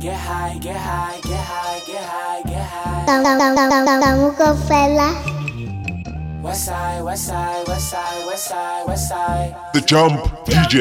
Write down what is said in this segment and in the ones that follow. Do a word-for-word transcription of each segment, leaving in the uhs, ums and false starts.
get high, get high, get high, get high, get high. Vamos com fela. West side, west side, west side, west side, west side. The Jump D J.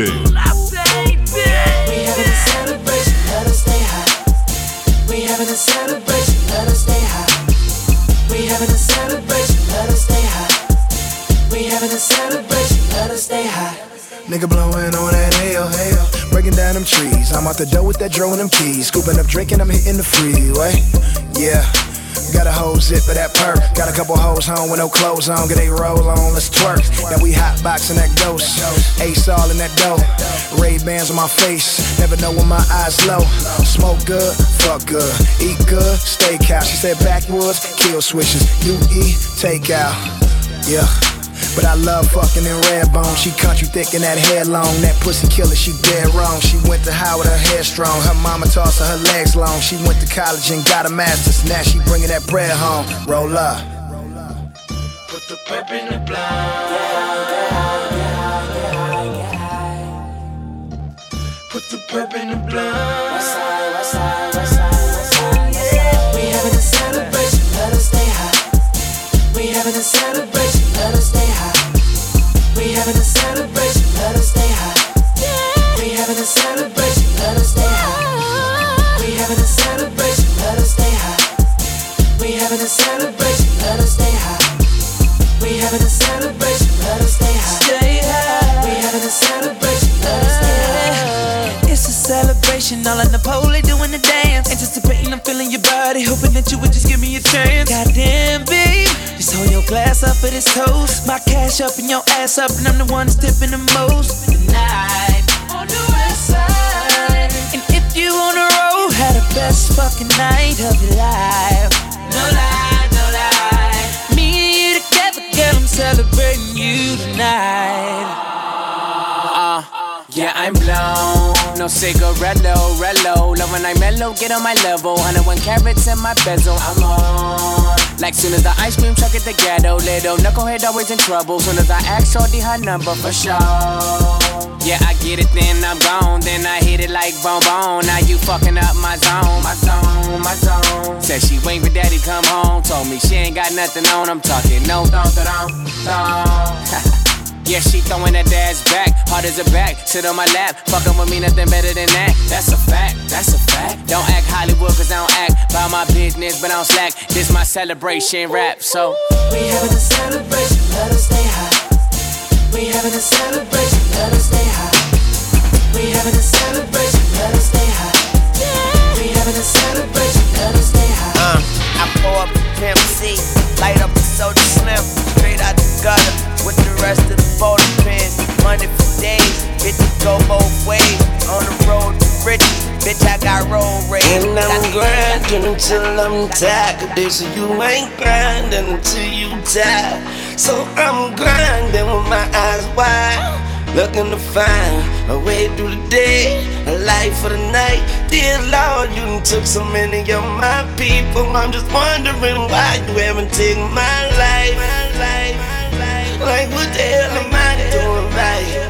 We having a celebration, let us stay high. We having a celebration, let us stay high. We having a celebration, let us stay high. We having a celebration, let us stay high. Nigga blowing on that hell, hell. Breaking down them trees. I'm out the door with that dro and them keys. Scooping up, drinking, I'm hitting the freeway. Yeah. Got a whole zip of that perk. Got a couple hoes home with no clothes on. Get a roll on, let's twerk. Now we hotboxing that ghost. Ace all in that dough. Ray-Bans on my face. Never know when my eyes low. Smoke good, fuck good. Eat good, steakhouse. She said backwoods, kill switches. You eat, take out. Yeah. But I love fucking in Redbone. She country thick and that hair long. That pussy killer, she dead wrong. She went to high with her hair strong. Her mama tossed her, her legs long. She went to college and got a master's. Now she bringing that bread home. Roll up. Put the pep in the blind. Get high, get high, get high, get high. Put the pep in the blind. West side, west side, west side, west side, west side. We having a celebration, let us stay high. We having a celebration, let us stay high. We having a celebration, let us stay high. We having a celebration, let us stay high. We having a celebration, let us stay high. We having a celebration, let us stay high. We having a celebration, let us stay high. Stay high. We having a celebration, let us stay high. It's a celebration, all in the pole, they doing the dance. Anticipating, I'm feeling your body, hoping that you would just give me a chance. Goddamn, babe, just hold your glass up for this toast. My cash up and your ass up, and I'm the one that's tipping the most. Tonight, on the west side. And if you on the road, had the best fucking night of your life. No lie, no lie. Me and you together, girl, I'm celebrating you tonight. Uh, yeah, I'm blown. No cigarello, rello. Love when I mellow, get on my level. one oh one carats in my bezel. I'm on. Like soon as the ice cream truck at the ghetto. Little knucklehead always in trouble. Soon as I ask shorty her number for sure. Yeah, I get it, then I'm gone. Then I hit it like bone bone. Now you fucking up my zone, my zone, my zone. Said she wait for daddy come home. Told me she ain't got nothing on. I'm talking no thong, thong, thong. Yeah, she throwing that dad's back, hard as a back, sit on my lap, fucking with me, nothing better than that. That's a fact, that's a fact. Don't act Hollywood, cause I don't act by my business, but I don't slack. This my celebration rap, so we having a celebration, let us stay high. We having a celebration, let us stay high. We having a celebration, let us stay high. We having a celebration, let us stay high. Uh, I pour up a Pimp C, light up a Soda Slim, straight out the gutter. With the rest of the photo pins, money for days, bitch, it go both ways. On the road to riches, bitch, I got road rage. And I'm grinding until I'm tired. Cause you ain't grinding until you tired. So I'm grinding with my eyes wide, looking to find a way through the day, a life for the night. Dear Lord, you done took so many of my people. I'm just wondering why you haven't taken my life. My life. Like what the hell am I doing right?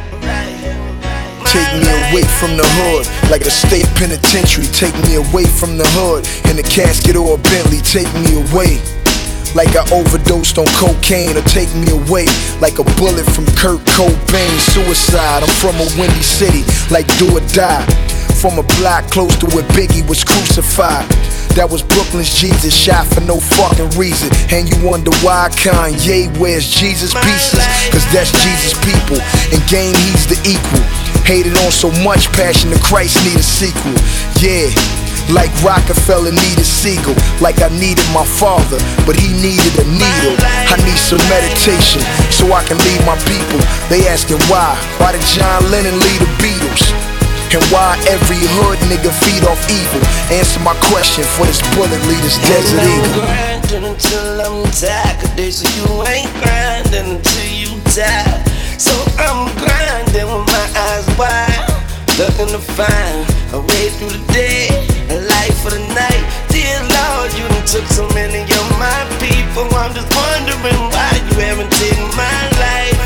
Take me away from the hood, like a state penitentiary. Take me away from the hood, in a casket or a Bentley. Take me away, like I overdosed on cocaine. Or take me away, like a bullet from Kurt Cobain. Suicide, I'm from a windy city, like do or die. From a block close to where Biggie was crucified. That was Brooklyn's Jesus, shot for no fucking reason. And you wonder why Kanye wears Jesus pieces? Cause that's Jesus' people, and game he's the equal. Hated on so much, Passion of Christ need a sequel. Yeah, like Rockefeller needed Siegel. Like I needed my father, but he needed a needle. I need some meditation, so I can lead my people. They asking why, why did John Lennon lead the Beatles? And why every hood nigga feed off evil? Answer my question for this bullet lead this Desert Eagle. I'm grinding until I'm tired. Cause you ain't grinding until you tired. So I'm grinding with my eyes wide, looking to find a way through the day, a life for the night. Dear Lord, you done took so many of my people. I'm just wondering why you haven't taken my life.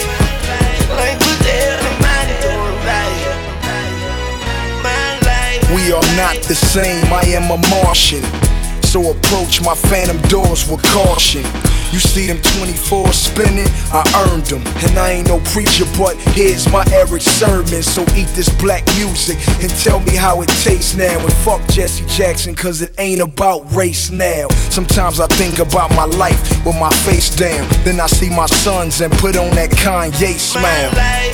Like what the hell am I doing right? My life. We are not the same, I am a Martian. So approach my phantom doors with caution. You see them twenty-four spinning, I earned them. And I ain't no preacher, but here's my Eric sermon. So eat this black music and tell me how it tastes now. And fuck Jesse Jackson, cause it ain't about race now. Sometimes I think about my life with my face down. Then I see my sons and put on that Kanye smile.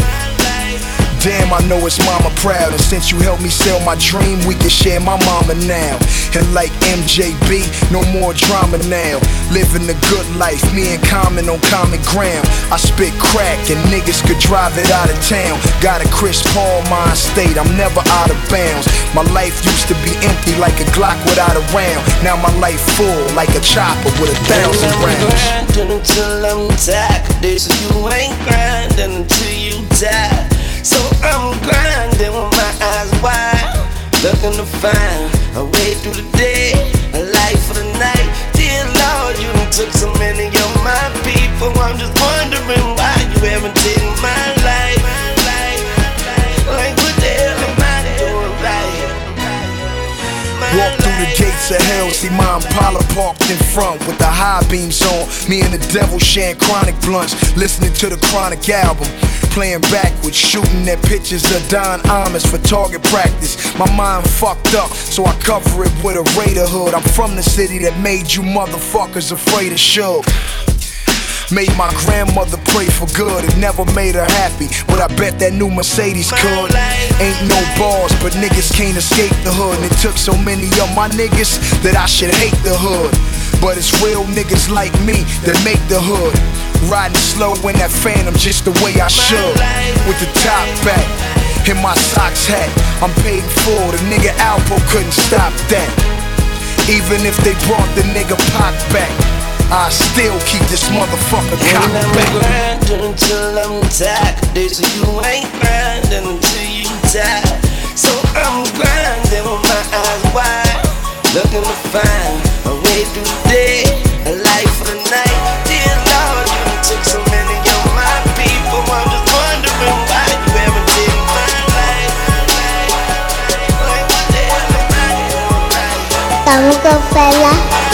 Damn, I know it's mama proud. And since you helped me sell my dream, we can share my mama now. And like M J B, no more drama now. Living the good life, me and Common on common ground. I spit crack and niggas could drive it out of town. Got a Chris Paul mind state, I'm never out of bounds. My life used to be empty like a Glock without a round. Now my life full like a chopper with a thousand rounds. I'm grinding until I'm tired. This you ain't grinding until you die. So I'm grinding with my eyes wide, looking to find a way through the day, a life for the night. Dear Lord, you done took so many of my people. I'm just wondering why you haven't taken my life. Like what the hell am I doing right? Walk through the gates of hell, see my Impala parked in front with the high beams on. Me and the devil sharing chronic blunts, listening to the Chronic album. Playing backwards, shooting at pictures of Don Amos for target practice. My mind fucked up, so I cover it with a Raider hood. I'm from the city that made you motherfuckers afraid of Suge. Made my grandmother pray for good. It never made her happy, but I bet that new Mercedes could. Ain't no bars, but niggas can't escape the hood. And it took so many of my niggas that I should hate the hood. But it's real niggas like me that make the hood. Riding slow in that Phantom just the way I should. With the top back and my socks hat, I'm paid for. The nigga Alpo couldn't stop that. Even if they brought the nigga Pac back, I still keep this motherfucker cop back. I'm grinding until I'm tired. This you ain't grinding until you die. So I'm grinding with my eyes wide, looking to find a way through the day, a life for the night. Dear Lord, you took so many of my people. I'm just wondering why you haven't taken my life. Like what the hell am I doing right? Tamuko fella.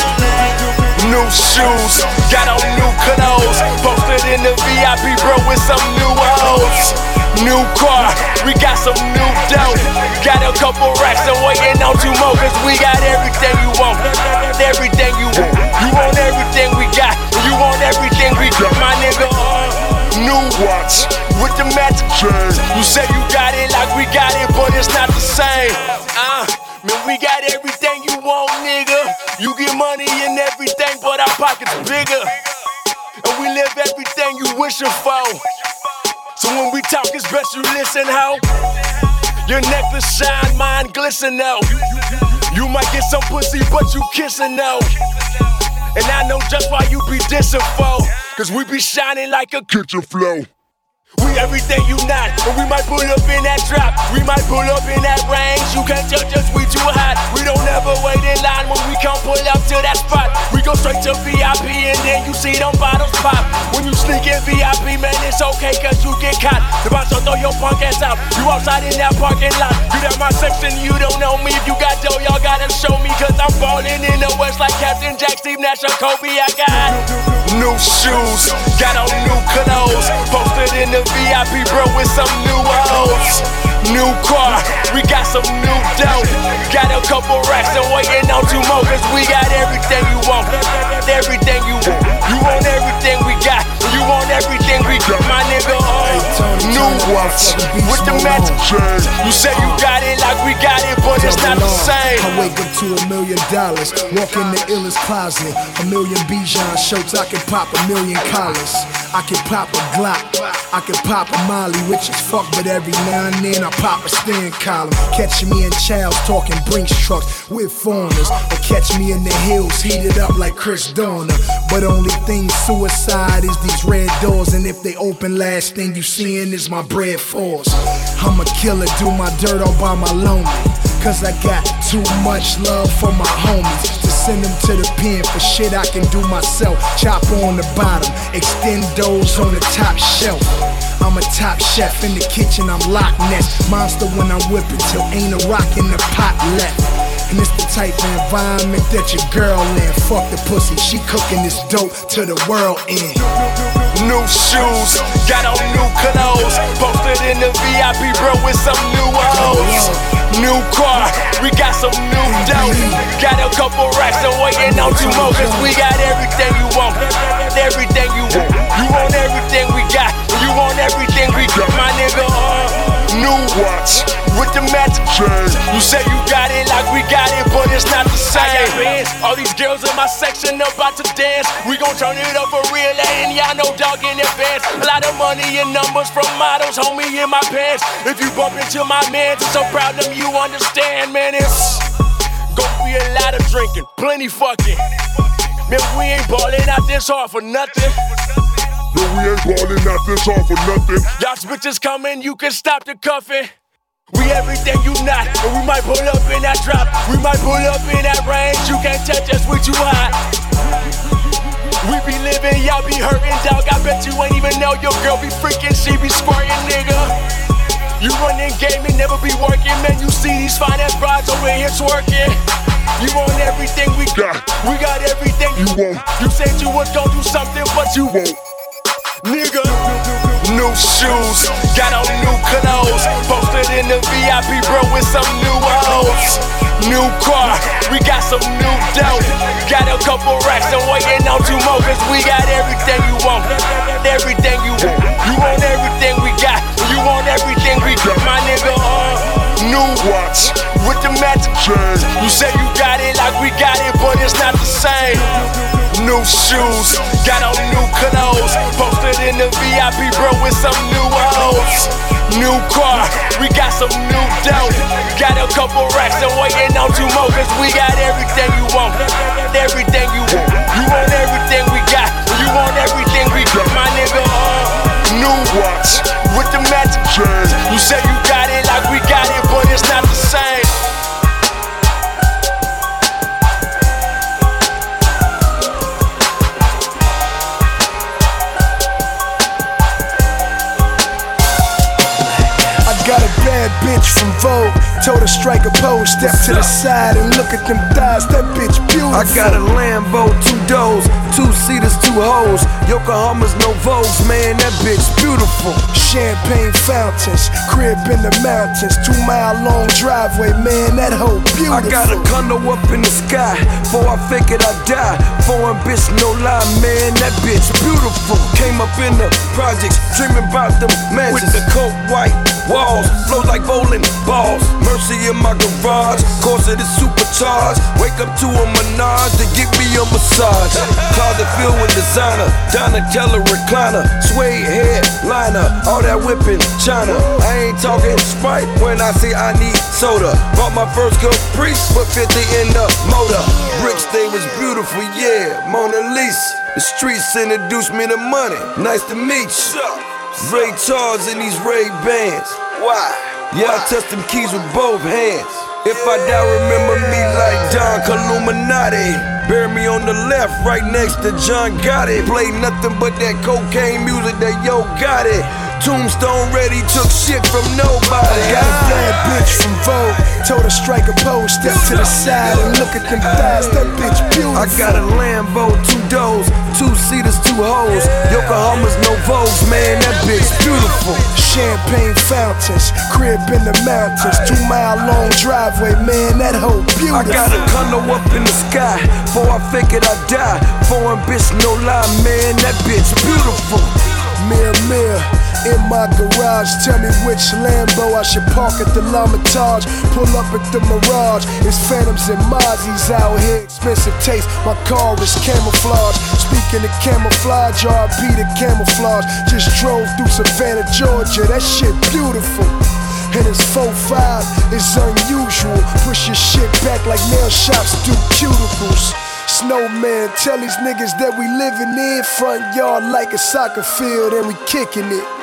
New shoes, got on new clothes. Posted in the V I P, bro, with some new hoes. New car, we got some new dope. Got a couple racks and waiting on two more. Cause we got everything you want, everything you want. You want everything we got, you want everything we got, my nigga. New watch with the magic chain. You say you got it like we got it, but it's not the same. Uh, man, we got everything you want, nigga. You get money and everything, but our pockets bigger. And we live everything you wishing for. So when we talk, it's best you listen, ho. Your necklace shine, mine glisten, though. You might get some pussy, but you kissing, though. And I know just why you be dissing, for. Cause we be shining like a kitchen flow. We everything you not, and we might pull up in that drop. We might pull up in that range. You can't judge us, we too hot. We don't ever wait in line when we come pull up to that spot. We go straight to V I P and then you see them bottles pop. When you sneak in V I P, man, it's okay cause you get caught. The bouncer throw your punk ass out. You outside in that parking lot. You down my section, you don't know me. If you got dough, y'all gotta show me. Cause I'm ballin' in the West like Captain Jack, Steve Nash, or Kobe. I got new shoes, got on new clothes. Posted in the V I P, bro, with some new hoes. New car, we got some new dope. Got a couple racks and waiting on two more. Cause we got everything you want, everything you want. You want everything we got, you want everything we got, my nigga. Uh, new watch with the magic chain. You say you got it like we got it, but it's not the same. I wake up to a million dollars, walk in the illest closet. A million Bijan shirts, I can pop a million collars. I can pop a Glock, I can pop a Molly, which is fuck, but every now and then I pop a stand column. Catch me in Childs talking Brinks trucks with foreigners, or catch me in the hills heated up like Chris Dorner. But only thing suicide is these red doors, and if they open, last thing you seeing is my bread force. I'm a killer, do my dirt all by my lonely, cause I got too much love for my homies. To send them to the pen for shit I can do myself. Chopper on the bottom, extend those on the top shelf. I'm a top chef in the kitchen, I'm Loch Ness. Monster when I'm whipping till ain't a rock in the pot left. And it's the type of environment that your girl in. Fuck the pussy, she cooking this dope to the world in. New shoes, got on new clothes. Posted in the V I P, bro, with some new hoes. New car, we got some new dope. Got a couple racks and waiting on two more. Cause we got everything you want, everything you want. You want everything we got, you want everything we got, my nigga. Uh, new watch with the magic chain. You say you got it like we got it, but it's not the same. I got bands, all these girls in my section about to dance. We gon' turn it up for real, and y'all know dog in advance. A lot of money and numbers from models, homie, in my pants. If you bump into my mans, I'm so proud of you, understand, man. It's gon' be a lot of drinking, plenty fucking. Man, we ain't ballin' out this hard for nothing. No, we ain't ballin' out this hard for nothing. Y'all bitches coming, you can stop the cuffing. We everything you not, and we might pull up in that drop. We might pull up in that range, you can't touch us, we too hot. We be living, y'all be hurting, dog. I bet you ain't even know your girl be freaking, she be squirting, nigga. You running game and never be working, man. You see these fine ass brides over here twerking. You want everything we got, we got everything you want. You said you was gon' do something, but you won't, nigga. New shoes, got on new clothes. Posted in the V I P, bro, with some new hoes. New car, we got some new dope. Got a couple racks and waiting on two more. Cause we got everything you want, everything you want. You want everything we got, you want everything we got, my nigga. Uh, new watch with the magic chain. You say you got it like we got it, but it's not the same. New shoes, got on new clothes. Posted in the V I P, bro, with some new hoes. New car, we got some new dope. Got a couple racks and waiting on two more. Cause we got everything you want, everything you want. You want everything we got, you want everything we got, my nigga. Uh, new watch with the magic chain. You say you got it like we got it, but it's not the same. Got a bad bitch from Vogue, told her strike a pose, step to the side and look at them thighs, that bitch beautiful. I got a Lambo, two doors, two seaters, two hoes. Yokohama's no Vogues, man, that bitch beautiful. Champagne fountains, crib in the mountains, two mile long driveway, man, that hoe beautiful. I got a condo up in the sky, before I fake it I die. Foreign bitch, no lie, man, that bitch beautiful. Came up in the projects, dreaming about them mansions with the coat white walls, flow like bowling balls. Mercy in my garage, course it is supercharged. Wake up to a Menage to give me a massage. Closet filled with designer, Donatella recliner, suede headliner, all that whipping China. I ain't talking Sprite when I say I need soda. Bought my first Caprice, put fifty in the motor. Bricks, they was beautiful, yeah, Mona Lisa. The streets introduced me to money, nice to meet you. Ray Charles in these Ray Bans. Why? Yeah, I touch them keys with both hands. If I die, remember me like Don Illuminati. Bury me on the left, right next to John Gotti. Play nothing but that cocaine music that Yo Gotti. Tombstone ready, took shit from nobody. I got a bad bitch from Vogue, told her strike a pose, step to the side and look at them thighs, that bitch beautiful. I got a Lambo, two doors, two seaters, two hoes. Yokohama's no Vogues, man, that bitch beautiful. Champagne fountains, crib in the mountains, two mile long driveway, man, that hoe beautiful. I got a condo up in the sky, before I fake it I die. Foreign bitch, no lie, man, that bitch beautiful. Mirror, mirror, in my garage, tell me which Lambo I should park at the L'Hermitage. Pull up at the Mirage, it's Phantoms and Mozzies out here. Expensive taste, my car is camouflage. Speaking of camouflage, R I P the camouflage. Just drove through Savannah, Georgia, that shit beautiful. And it's four five, it's unusual. Push your shit back like nail shops do cuticles. Snowman, tell these niggas that we living in front yard like a soccer field and we kicking it.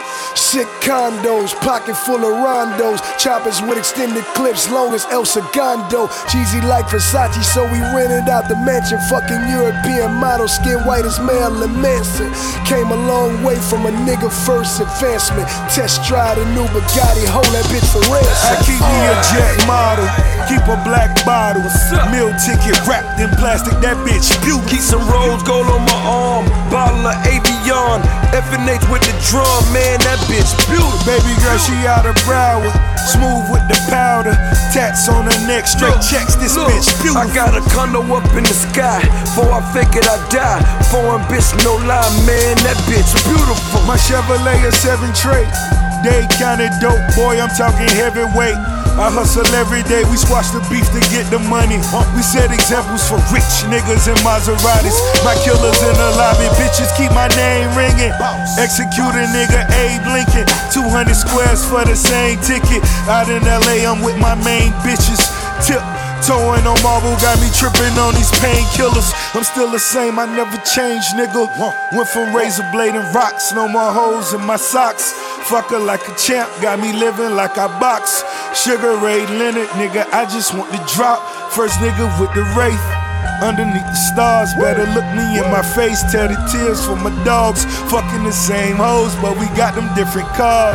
Sick condos, pocket full of rondos, choppers with extended clips, long as El Segundo. Cheesy like Versace, so we rented out the mansion. Fucking European model, skin white as Marilyn Manson. Came a long way from a nigga first advancement. Test drive a new Bugatti, hold that bitch for ransom. I keep me a jet model, keep a black bottle, meal ticket wrapped in plastic, that bitch beautiful. Keep some rose gold on my arm, bottle of Avion, F N H with the drum, man, that bitch beautiful. Baby girl, she out of Broward, smooth with the powder, tats on her neck, straight look, checks, this look, bitch beautiful. I got a condo up in the sky, before I figured I'd die. Foreign bitch, no lie, man, that bitch beautiful. My Chevrolet a seven trait, they kinda dope, boy, I'm talking heavyweight. I hustle every day, we squash the beef to get the money. We set examples for rich niggas in Maseratis. My killers in the lobby, bitches keep my name ringing. Execute a nigga, Abe Lincoln. two hundred squares for the same ticket. Out in L A, I'm with my main bitches. Tip towing on marble, got me tripping on these painkillers. I'm still the same, I never changed, nigga. Went from razor blade and rocks, no more holes in my socks. Fuck her like a champ, got me living like I box. Sugar Ray Leonard, nigga, I just want to drop. First nigga with the Wraith, underneath the stars. Better look me in my face, tell the tears for my dogs. Fucking the same hoes, but we got them different cars.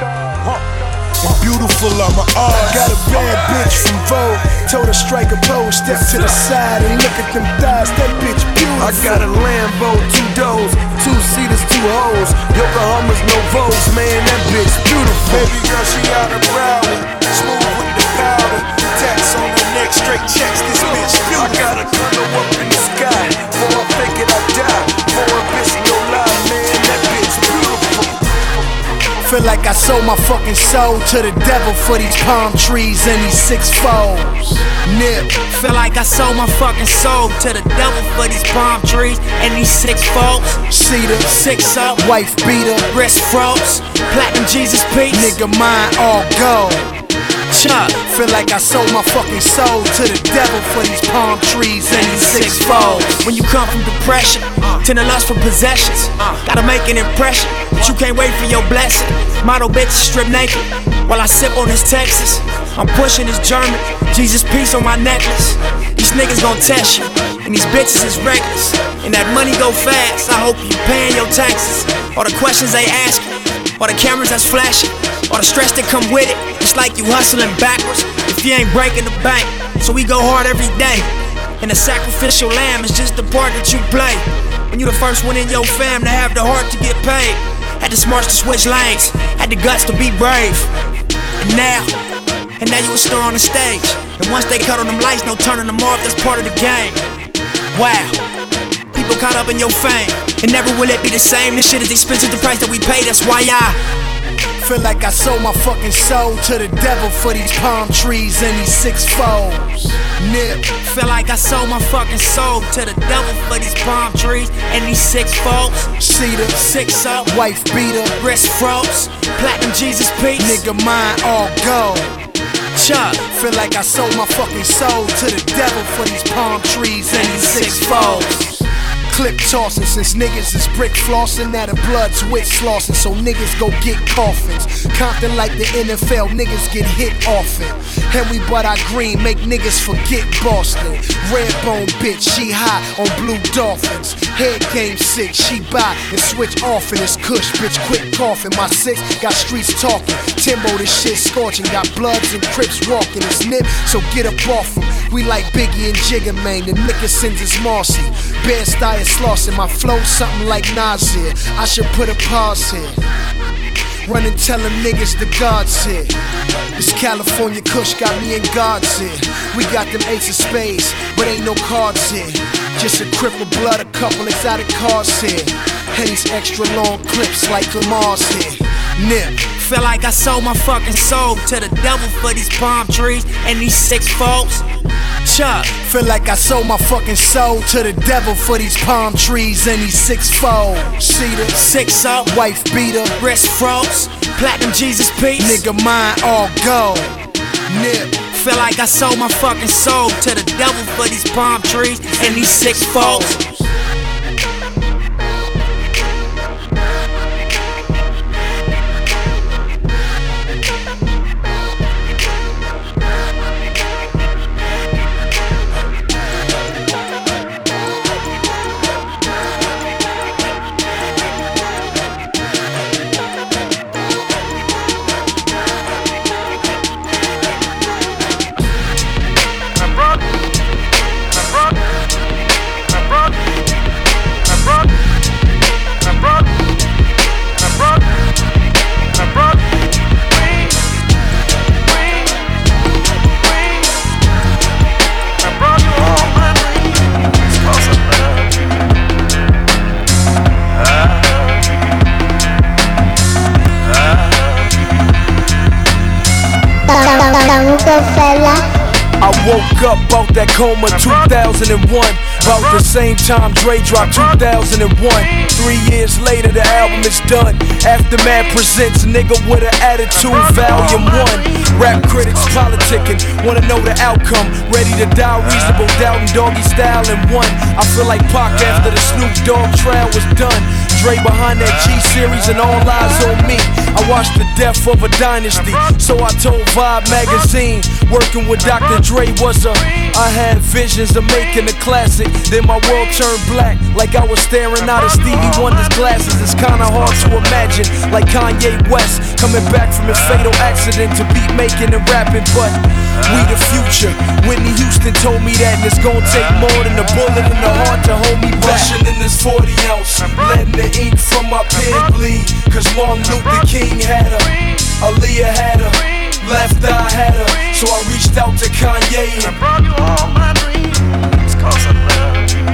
And beautiful, I'm a art. Got a bad bitch from Vogue, told her strike a pose, step to the side and look at them thighs, that bitch beautiful. I got a Lambo, two doors, two seaters, two hoes, Yokohamas, no Vogues, man, that bitch beautiful. Baby girl, she out of Broward, smooth with the powder, tats on her neck, straight checks, this bitch beautiful. I got a condo up in the sky, before I fake it I die, foreign bitch, no lie, man, that bitch beautiful. Feel like I sold my fucking soul to the devil for these palm trees and these six foes. Nip. Feel like I sold my fucking soul to the devil for these palm trees and these six foes. Cedar, six up, wife beater, wrist froze, platinum Jesus piece, nigga mine all gold. Chuck. Feel like I sold my fucking soul to the devil for these palm trees and these six foes. When you come from depression to the lust for possessions, gotta make an impression, but you can't wait for your blessing. Model bitches strip naked while I sip on this Texas. I'm pushing this German, Jesus piece on my necklace. These niggas gon' test you, and these bitches is reckless. And that money go fast, I hope you paying your taxes. All the questions they ask you, all the cameras that's flashing, all the stress that come with it. It's like you hustling backwards if you ain't breaking the bank. So we go hard every day, and the sacrificial lamb is just the part that you play. When you the first one in your fam to have the heart to get paid, had the smarts to switch lanes, had the guts to be brave. And now, and now you a star on the stage. And once they cut on them lights, no turning them off, that's part of the game. Wow, people caught up in your fame, and never will it be the same. This shit is expensive, the price that we pay, that's why I feel like I sold my fucking soul to the devil for these palm trees and these six foes. Nip. Feel like I sold my fucking soul to the devil for these palm trees and these six foes. Cedar, six up, wife beater, wrist froze, platinum Jesus piece, nigga mine all gold. Chuck. Feel like I sold my fucking soul to the devil for these palm trees and these six foes. Clip tossing since niggas is brick flossing, now the blood's wit slossing, so niggas go get coffins. Compton like the N F L, niggas get hit often. And we butt our green, make niggas forget Boston. Redbone bitch, she high on blue dolphins. Head game sick, she buy and switch off in this kush, bitch quit coughing. My six got streets talking, Timbo this shit scorching, got bloods and crips walking. It's Nip, so get up off him. We like Biggie and Jigga, man, the Nickersons is Marcy. Bear style Slauson, my flow something like Nasir. I should put a pause here. Run and tell them niggas the God's here. This California Kush got me in God's here. We got them ace of spades, but ain't no cards here. Just a cripple blood, a couple exotic cars here. And these extra long clips like Lamar's here. Nip. Feel like I sold my fucking soul to the devil for these palm trees and these six foes. Chuck. Feel like I sold my fucking soul to the devil for these palm trees and these six foes. Cedar, six up, wife beater, wrist froze, platinum Jesus piece, nigga mine all gold. Nip. Feel like I sold my fucking soul to the devil for these palm trees and these six foes. I woke up out that coma two thousand one. About the same time Dre dropped two thousand one. Three years later the album is done. Aftermath presents Nigga with an Attitude Volume one. Rap critics politicking, wanna know the outcome. Ready to die, reasonable doubt and doggy style in one. I feel like Pac after the Snoop Dogg trial was done. Dre behind that G-Series and all eyes on me. I watched the death of a dynasty, so I told Vibe magazine. Working with Doctor Dre was a, I had visions of making a classic. Then my world turned black, like I was staring out of Stevie Wonder's glasses. It's kinda hard to imagine, like Kanye West coming back from a fatal accident to beat making and rapping. But we the future. Whitney Houston told me that, and it's gonna take more than a bullet in the heart to hold me back. Rushing in this forty ounce, letting the ink from my pen bleed. Cause Martin Luther King had her, Aaliyah had her, Left Eye had her. So I reached out to Kanye and brought you all my dreams. Cause I love you.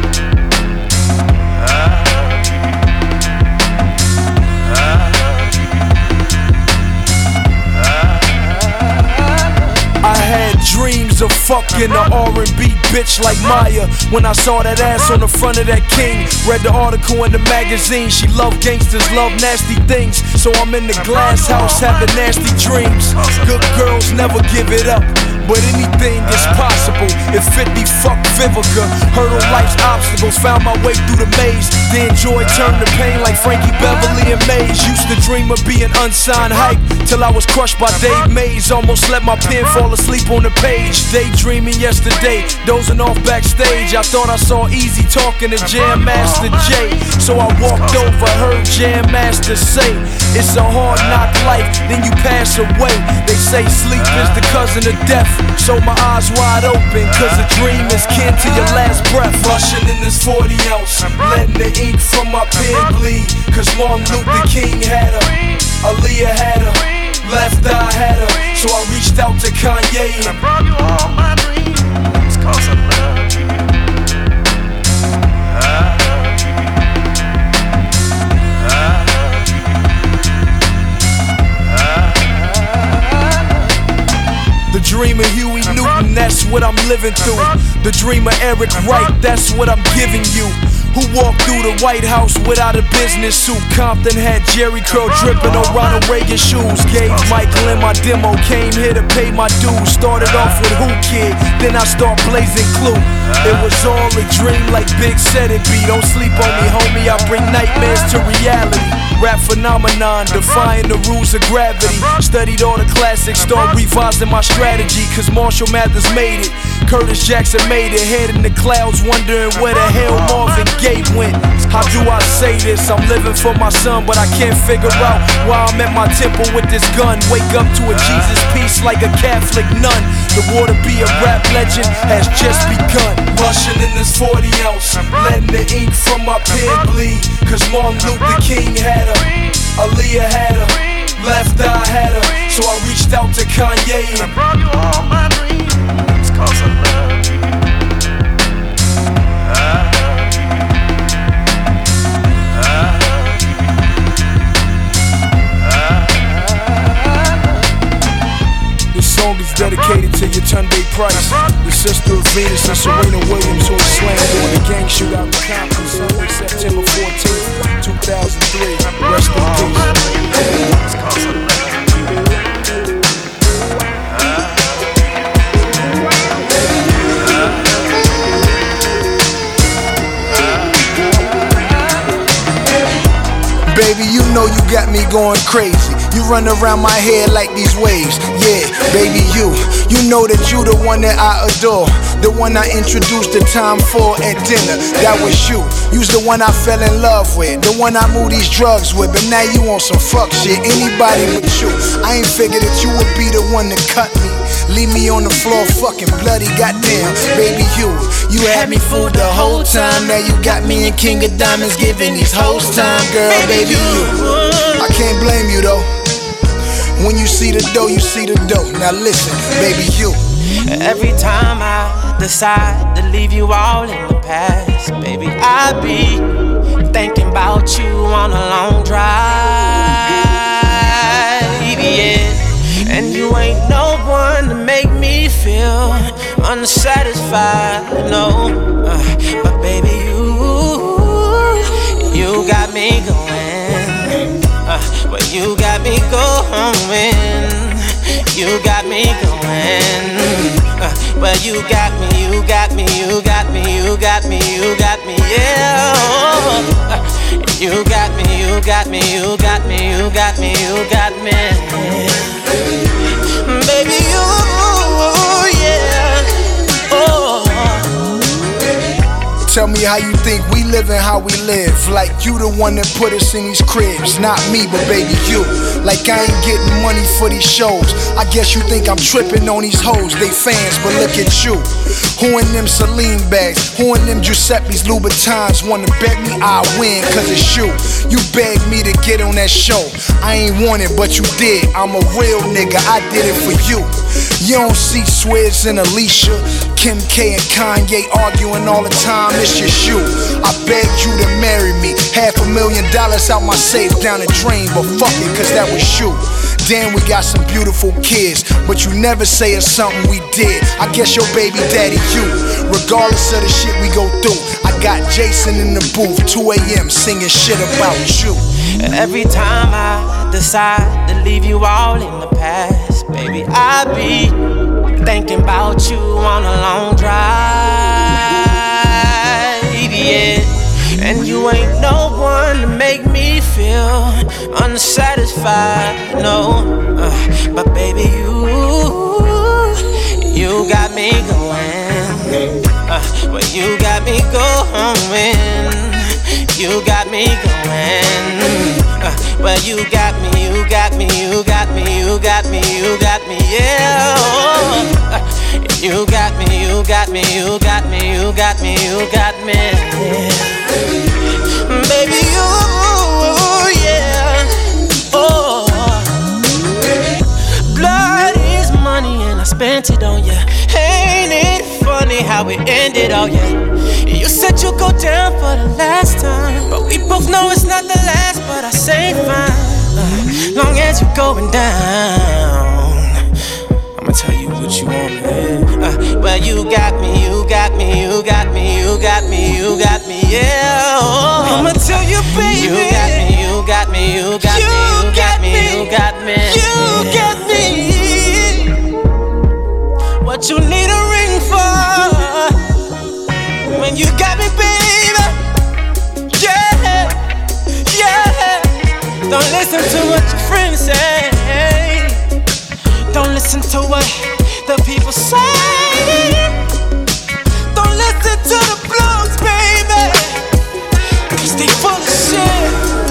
I had dreams of fucking a R and B bitch like Maya. When I saw that ass on the front of that King, read the article in the magazine. She love gangsters, love nasty things. So I'm in the glass house having nasty dreams. Good girls never give it up, but anything is possible. If fifty fucked Vivica, hurdle life's obstacles, found my way through the maze. Then joy turned to pain like Frankie Beverly and Maze. Used to dream of being unsigned hype till I was crushed by Dave Mays. Almost let my pen fall asleep on the page. Daydreaming yesterday, dozing off backstage. I thought I saw Easy talking to Jam Master Jay. So I walked over, heard Jam Master say, it's a hard knock life, then you pass away. They say sleep is the cousin of death. So my eyes wide open, cause a dream is kin to your last breath. Rushing in this forty ounce, letting the ink from my pen bleed. Cause Martin Luther King had her, Aaliyah had her, Left Eye had her. So I reached out to Kanye and brought you all my dreams. Cause I love you. The dream of Huey Newton, that's what I'm living through. The dream of Eric Wright, that's what I'm giving you. Who walked through the White House without a business suit? Compton had Jerry curl dripping on Ronald Reagan shoes. Gave Michael in my demo, came here to pay my dues. Started off with Who Kid, then I start blazing Clue. It was all a dream like Big said it be. Don't sleep on me, homie, I bring nightmares to reality. Rap phenomenon, defying the rules of gravity. Studied all the classics, start revising my strategy. Cause Marshall Mathers made it, Curtis Jackson made it. Head in the clouds, wondering where the hell Marvin Gaye went. How do I say this? I'm living for my son, but I can't figure out why I'm at my temple with this gun. Wake up to a Jesus piece like a Catholic nun. The war to be a rap legend has just begun. Rushing in this forty ounce, letting the ink from my pen bleed. Cause Martin Luther King had her, Aaliyah had her, Left Eye had her. So I reached out to Kanye and brought you all my dreams. Cause I love you. This song is dedicated to Yetunde Price, the sister of Venus and Serena Williams, who was slain during the gang shootout in Compton Sunday, September fourteenth, two thousand three. Rest in peace. Baby, you know you got me going crazy. You run around my head like these waves. Yeah, baby, you You know that you the one that I adore, the one I introduced the time for at dinner. That was you. You's the one I fell in love with, the one I moved these drugs with. But now you on some fuck shit, anybody but you. I ain't figured that you would be the one to cut me, leave me on the floor fucking bloody. Goddamn, baby, you You had me fooled the whole time. Now you got me in King of Diamonds giving these hoes time. Girl, baby, you I can't blame you though. When you see the dough, you see the dough. Now listen, baby, you every time I decide to leave you all in the past, baby, I be thinking about you on a long drive, yeah. And you ain't no one to make me feel unsatisfied, no. Uh, but baby, you, you got me going. Uh, well, you got me going. You got me going. Uh, well, you got me, you got me, you got me, you got me, you got me, yeah. Uh, you got me, you got me, you got me, you got me, you got me. Baby, you, yeah. Oh. Tell me how you think we livin' how we live. Like you the one that put us in these cribs. Not me, but baby you. Like I ain't getting money for these shows. I guess you think I'm trippin' on these hoes. They fans, but look at you. Who in them Celine bags? Who in them Giuseppe's Louboutins? Wanna bet me I win cause it's you. You begged me to get on that show. I ain't want it, but you did. I'm a real nigga, I did it for you. You don't see Swizz and Alicia, Kim K and Kanye arguing all the time. It's just you. I begged you to marry me. Half a million dollars out my safe down the drain, but fuck it, cause that was you. Damn, we got some beautiful kids, but you never say it's something we did. I guess your baby daddy you. Regardless of the shit we go through, I got Jason in the booth, two a.m. singing shit about you. Every time I decide to leave you all in the past, baby, I be thinking about you on a long drive, yeah. And you ain't no one to make me feel unsatisfied, no. Uh, but baby, you, you got me going. Uh, well, you got me going. You got me going. Uh, well, you got me, you got me, you got me, you got me, you got me, yeah. Uh, you got me, you got me, you got me, you got me, you got me. Baby, you, yeah. Oh, blood is money and I spent it on ya. Ain't it funny how it ended, oh yeah. You said you'd go down for the last time, but we both know it's not the last, but I say fine, uh, long as you're going down. I'ma tell you what you want, man. Uh, well, you got me, you got me, you got me, you got me, you got me, yeah. Oh, I'ma tell you, baby. You got me, you got me, you got me, you got me, you got me, you got me. What you need a ring for? When you got me, baby. Yeah, yeah. Don't listen to what your friends say. Don't listen to what the people say. Don't listen to the blogs, baby, cause they full of shit.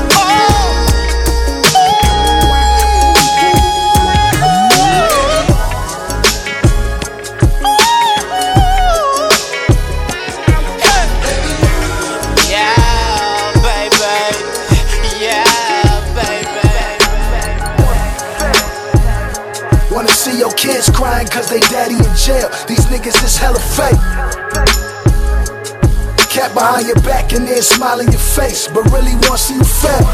See your kids crying cause they daddy in jail. These niggas is hella fake. Cat behind your back and then smile in your face, but really want to see you fail.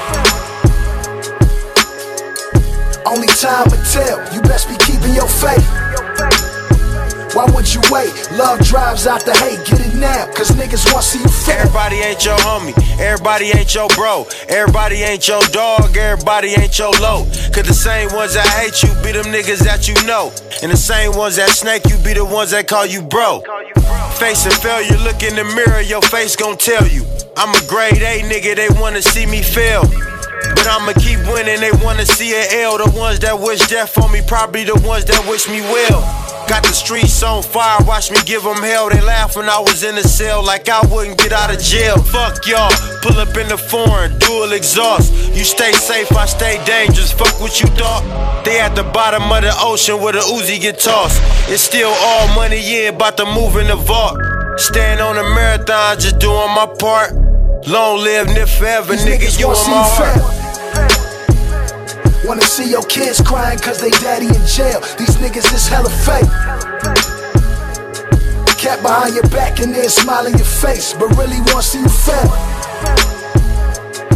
Only time will tell, you best be keeping your faith. Why would you wait? Love drives out the hate, get it now, cause niggas want to see you fail. Everybody ain't your homie, everybody ain't your bro, everybody ain't your dog, everybody ain't your low. Cause the same ones that hate you be them niggas that you know, and the same ones that snake you be the ones that call you bro. Facing failure, look in the mirror, your face gon' tell you I'm a grade A nigga, they wanna see me fail, but I'ma keep winning, they wanna see an L. The ones that wish death on me, probably the ones that wish me well. Got the streets on fire, watch me give them hell. They laugh when I was in the cell like I wouldn't get out of jail. Fuck y'all, pull up in the foreign, dual exhaust. You stay safe, I stay dangerous, fuck what you thought. They at the bottom of the ocean where the Uzi get tossed. It's still all money, yeah, about to move in the vault. Staying on a marathon, just doing my part. Long live Nip forever, nigga, you in my heart. Wanna see your kids crying cause they daddy in jail. These niggas is hella fake. Cat behind your back and then smile in your face, but really want to see you fail.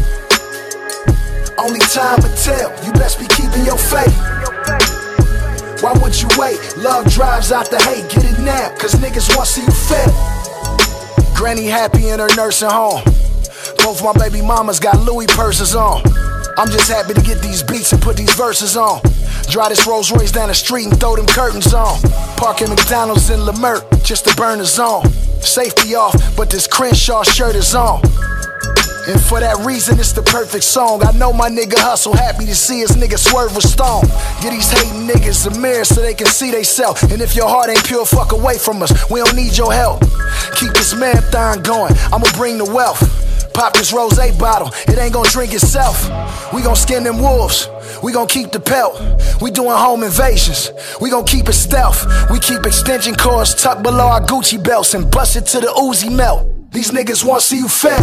Only time will tell, you best be keeping your faith. Why would you wait? Love drives out the hate, get it now, cause niggas want to see you fail. Granny happy in her nursing home. Both my baby mamas got Louis purses on. I'm just happy to get these beats and put these verses on. Drive this Rolls Royce down the street and throw them curtains on. Park at McDonald's in Leimert just to burn the zone. Safety off, but this Crenshaw shirt is on. And for that reason, it's the perfect song. I know my nigga Hustle happy to see his nigga swerve a stone. Get these hating niggas a mirror so they can see they self. And if your heart ain't pure, fuck away from us. We don't need your help. Keep this marathon going, I'ma bring the wealth. Pop this rosé bottle, it ain't gon' drink itself. We gon' skin them wolves, we gon' keep the pelt. We doing home invasions, we gon' keep it stealth. We keep extension cords tucked below our Gucci belts and bust it to the Uzi melt. These niggas want to see you fail.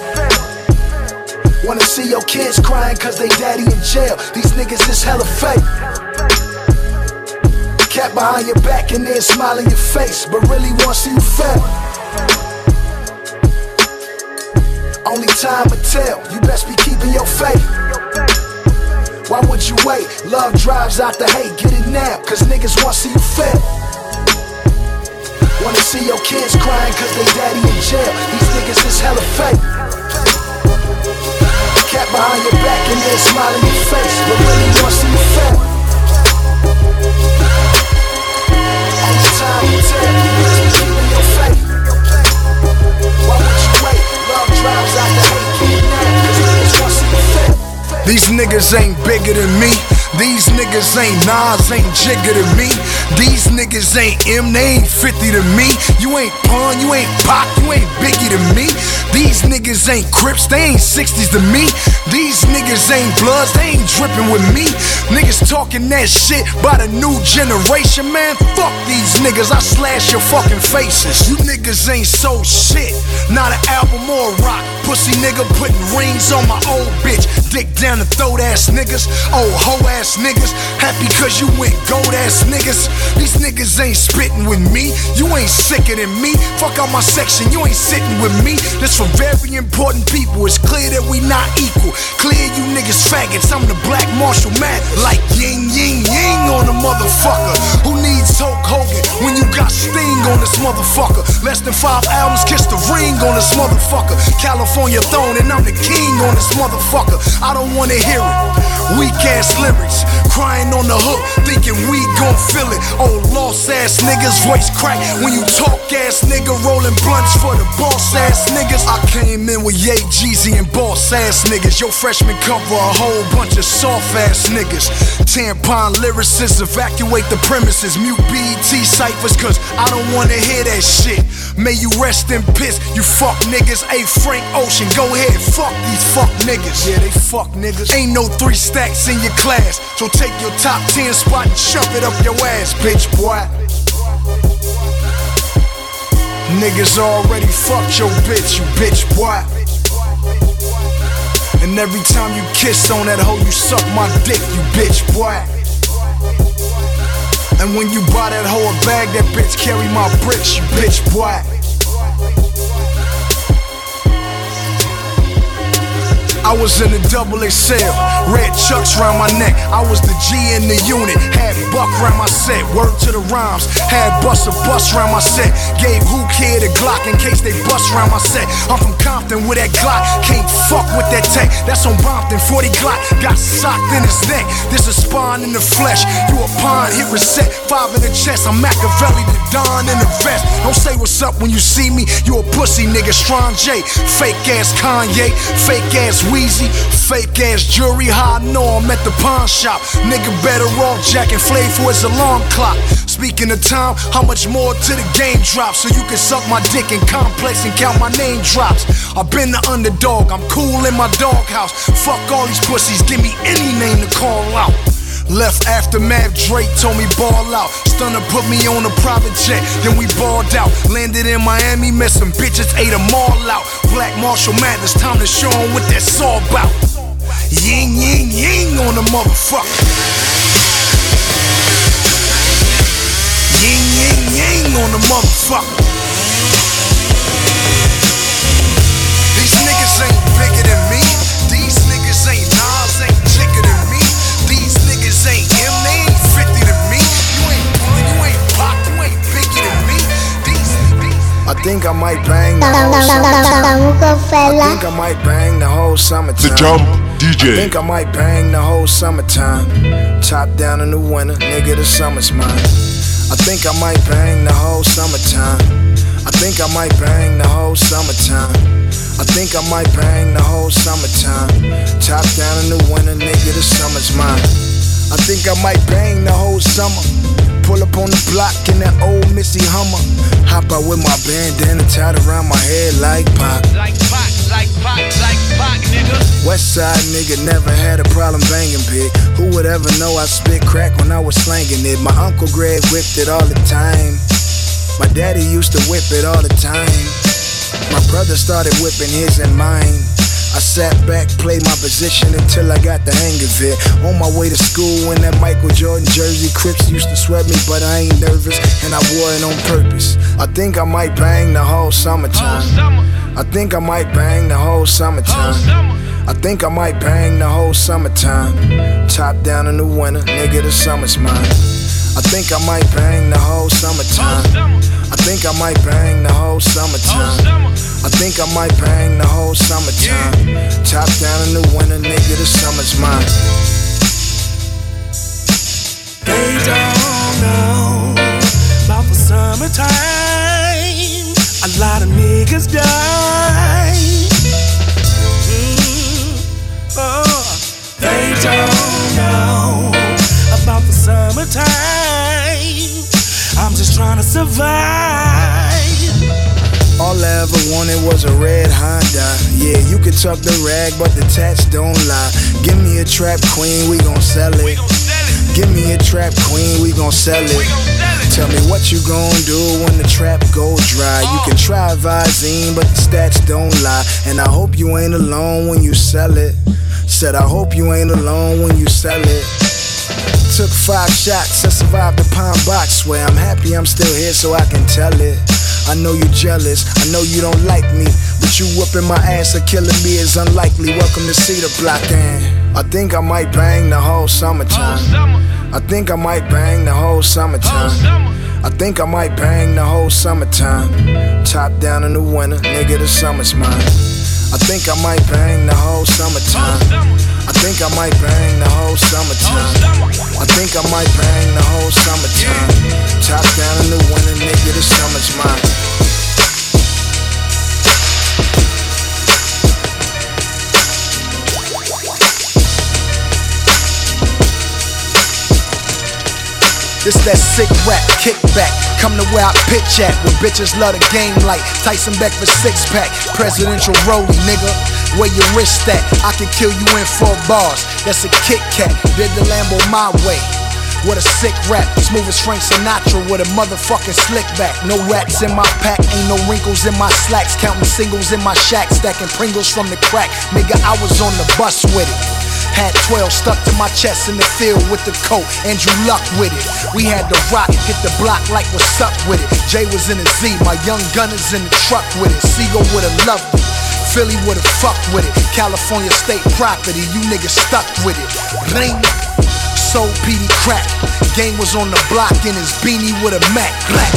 Wanna see your kids crying cause they daddy in jail. These niggas is hella fake. Cat behind your back and then smile in your face, but really want to see you fail. Only time will tell, you best be keeping your faith. Why would you wait? Love drives out the hate, get it now, cause niggas want to see you fail. Wanna see your kids crying cause they daddy in jail. These niggas is hella fake. Cat behind your back and then smile in your face, but really want to see you fail. Only time will tell, you best be keeping your faith. Why would you wait? Love drives out the hate, get it now, cause niggas want to see you fail. These niggas ain't bigger than me. These niggas ain't Nas, ain't Jigga to me. These niggas ain't M, they ain't fifty to me. You ain't Pun, you ain't Pac, you ain't Biggie to me. These niggas ain't Crips, they ain't sixties to me. These niggas ain't Bloods, they ain't drippin' with me. Niggas talking that shit by the new generation, man. Fuck these niggas, I slash your fucking faces. You niggas ain't so shit, not an album or a rock. Pussy nigga putting rings on my old bitch. Dick down the throat ass niggas, old hoe ass niggas. Happy cause you went gold ass niggas. These niggas ain't spitting with me, you ain't sicker than me. Fuck out my section, you ain't sitting with me. This for very important people, it's clear that we not equal. Clear you niggas faggots, I'm the Black Marshall man. Like yin yin yin on a motherfucker. Who needs Hulk Hogan when you got Sting on this motherfucker? Less than five albums, kiss the ring on this motherfucker. California throne and I'm the king on this motherfucker. I don't wanna hear it. Weak ass lyrics, crying on the hook, thinking we gon' feel it. Old lost ass niggas, voice crack when you talk ass nigga, rolling blunts for the boss ass niggas. I came in with Ye, Jeezy and boss ass niggas. Your freshman cover a whole bunch of soft ass niggas. Tampon lyricists evacuate the premises. Mute B E T ciphers cause I don't wanna hear that shit. May you rest in piss, you fuck niggas. Hey Frank Ocean, go ahead, fuck these fuck niggas. Yeah, they fuck niggas. Ain't no three stacks in your class, so take your top ten spot and shove it up your ass, bitch boy. Niggas already fucked your bitch, you bitch boy. And every time you kiss on that hoe, you suck my dick, you bitch boy. And when you buy that hoe a bag, that bitch carry my bricks, you bitch boy. I was in a double X L, red chucks round my neck. I was the G in the unit, had buck round my set. Word to the rhymes, had bust a bus round my set. Gave who kid a Glock in case they bust round my set. I'm from Compton with that Glock, can't fuck with that tech. That's on Brompton, forty Glock, got socked in his neck. This a spawn in the flesh, you a pawn, hit reset. Five in the chest, I'm Machiavelli, the Don in the vest. Don't say what's up when you see me, you a pussy nigga. Strong J, fake ass Kanye, fake ass Weezy, fake ass jury. How I know I'm at the pawn shop. Nigga better off jacking Flav for his alarm clock. Speaking of time, how much more to the game drop? So you can suck my dick in Complex and count my name drops. I've been the underdog, I'm cool in my doghouse. Fuck all these pussies, give me any name to call out. Left aftermath, Drake told me ball out. Stunner put me on a private jet, then we balled out. Landed in Miami, met some bitches, ate them all out. Black Marshall Madness, time to show 'em what that's all about. Ying, ying, ying on the motherfucker. Ying, ying, ying on the motherfucker. These niggas ain't bigger than me. These niggas ain't Nas, ain't Jigga than me. These niggas ain't M, they ain't fifty to me. think I might bang the whole summertime. I think I might bang the whole summertime. The Jump D J. I think I might bang the whole summertime. Top down in the winter, nigga, the summer's mine. I think I might bang the whole summertime. I think I might bang the whole summertime. I think I might bang the whole summertime. Top down in the winter, nigga, the summer's mine. I think I might bang the whole summer. Pull up on the block in that old Missy Hummer. Hop out with my bandana tied around my head like Pac. Like Pac, like Pac, like Pac, nigga. Westside nigga never had a problem banging big. Who would ever know I spit crack when I was slanging it? My Uncle Greg whipped it all the time. My daddy used to whip it all the time. My brother started whipping his and mine. I sat back, played my position until I got the hang of it. On my way to school in that Michael Jordan jersey, Crips used to sweat me, but I ain't nervous, and I wore it on purpose. I think I might bang the whole summertime. I think I might bang the whole summertime. I think I might bang the whole summertime. Top down in the winter, nigga, the summer's mine. I think I might bang the whole summertime. I think I might bang the whole summertime. I think I might bang the whole summertime. Top down in the winter, nigga, the summer's mine. They don't know about the summertime. A lot of niggas die. Mm, oh, they don't know about the summertime. I'm just trying to survive. All I ever wanted was a red Honda. Yeah, you can talk the rag, but the tats don't lie. Give me a trap queen, we gon' sell it. Give me a trap queen, we gon' sell it. Tell me what you gon' do when the trap go dry. You can try Visine, but the stats don't lie. And I hope you ain't alone when you sell it. Said I hope you ain't alone when you sell it. Took five shots and survived the pine box. Swear I'm happy I'm still here so I can tell it. I know you jealous, I know you don't like me, but you whooping my ass or killing me is unlikely. Welcome to Cedar Block, and I think I might bang the whole summertime. I think I might bang the whole summertime. I think I might bang the whole summertime. Top down in the winter, nigga, the summer's mine. I think I might bang the whole summertime. I think I might bang the whole summertime. I think I might bang the whole summertime. Top down in the winter, nigga, the summer's mine. This that sick rap, kickback. Come to where I pitch at, where bitches love the game like Tyson Beck for six pack. Presidential rollie, nigga. Where your wrist at? I can kill you in four bars. That's a Kit Kat. Did the Lambo my way. What a sick rap, smooth as Frank Sinatra with a motherfucking slick back. No rats in my pack, ain't no wrinkles in my slacks. Counting singles in my shack, stacking Pringles from the crack. Nigga, I was on the bus with it. Had twelve stuck to my chest in the field with the coat. Andrew Luck with it. We had the rock, hit the block like what's up with it. Jay was in a Z, my young gunners in the truck with it. Seagull would've loved it. Philly would've fucked with it. California state property, you niggas stuck with it. Ring. Sold P D crack. Game was on the block in his beanie with a Mac. Black.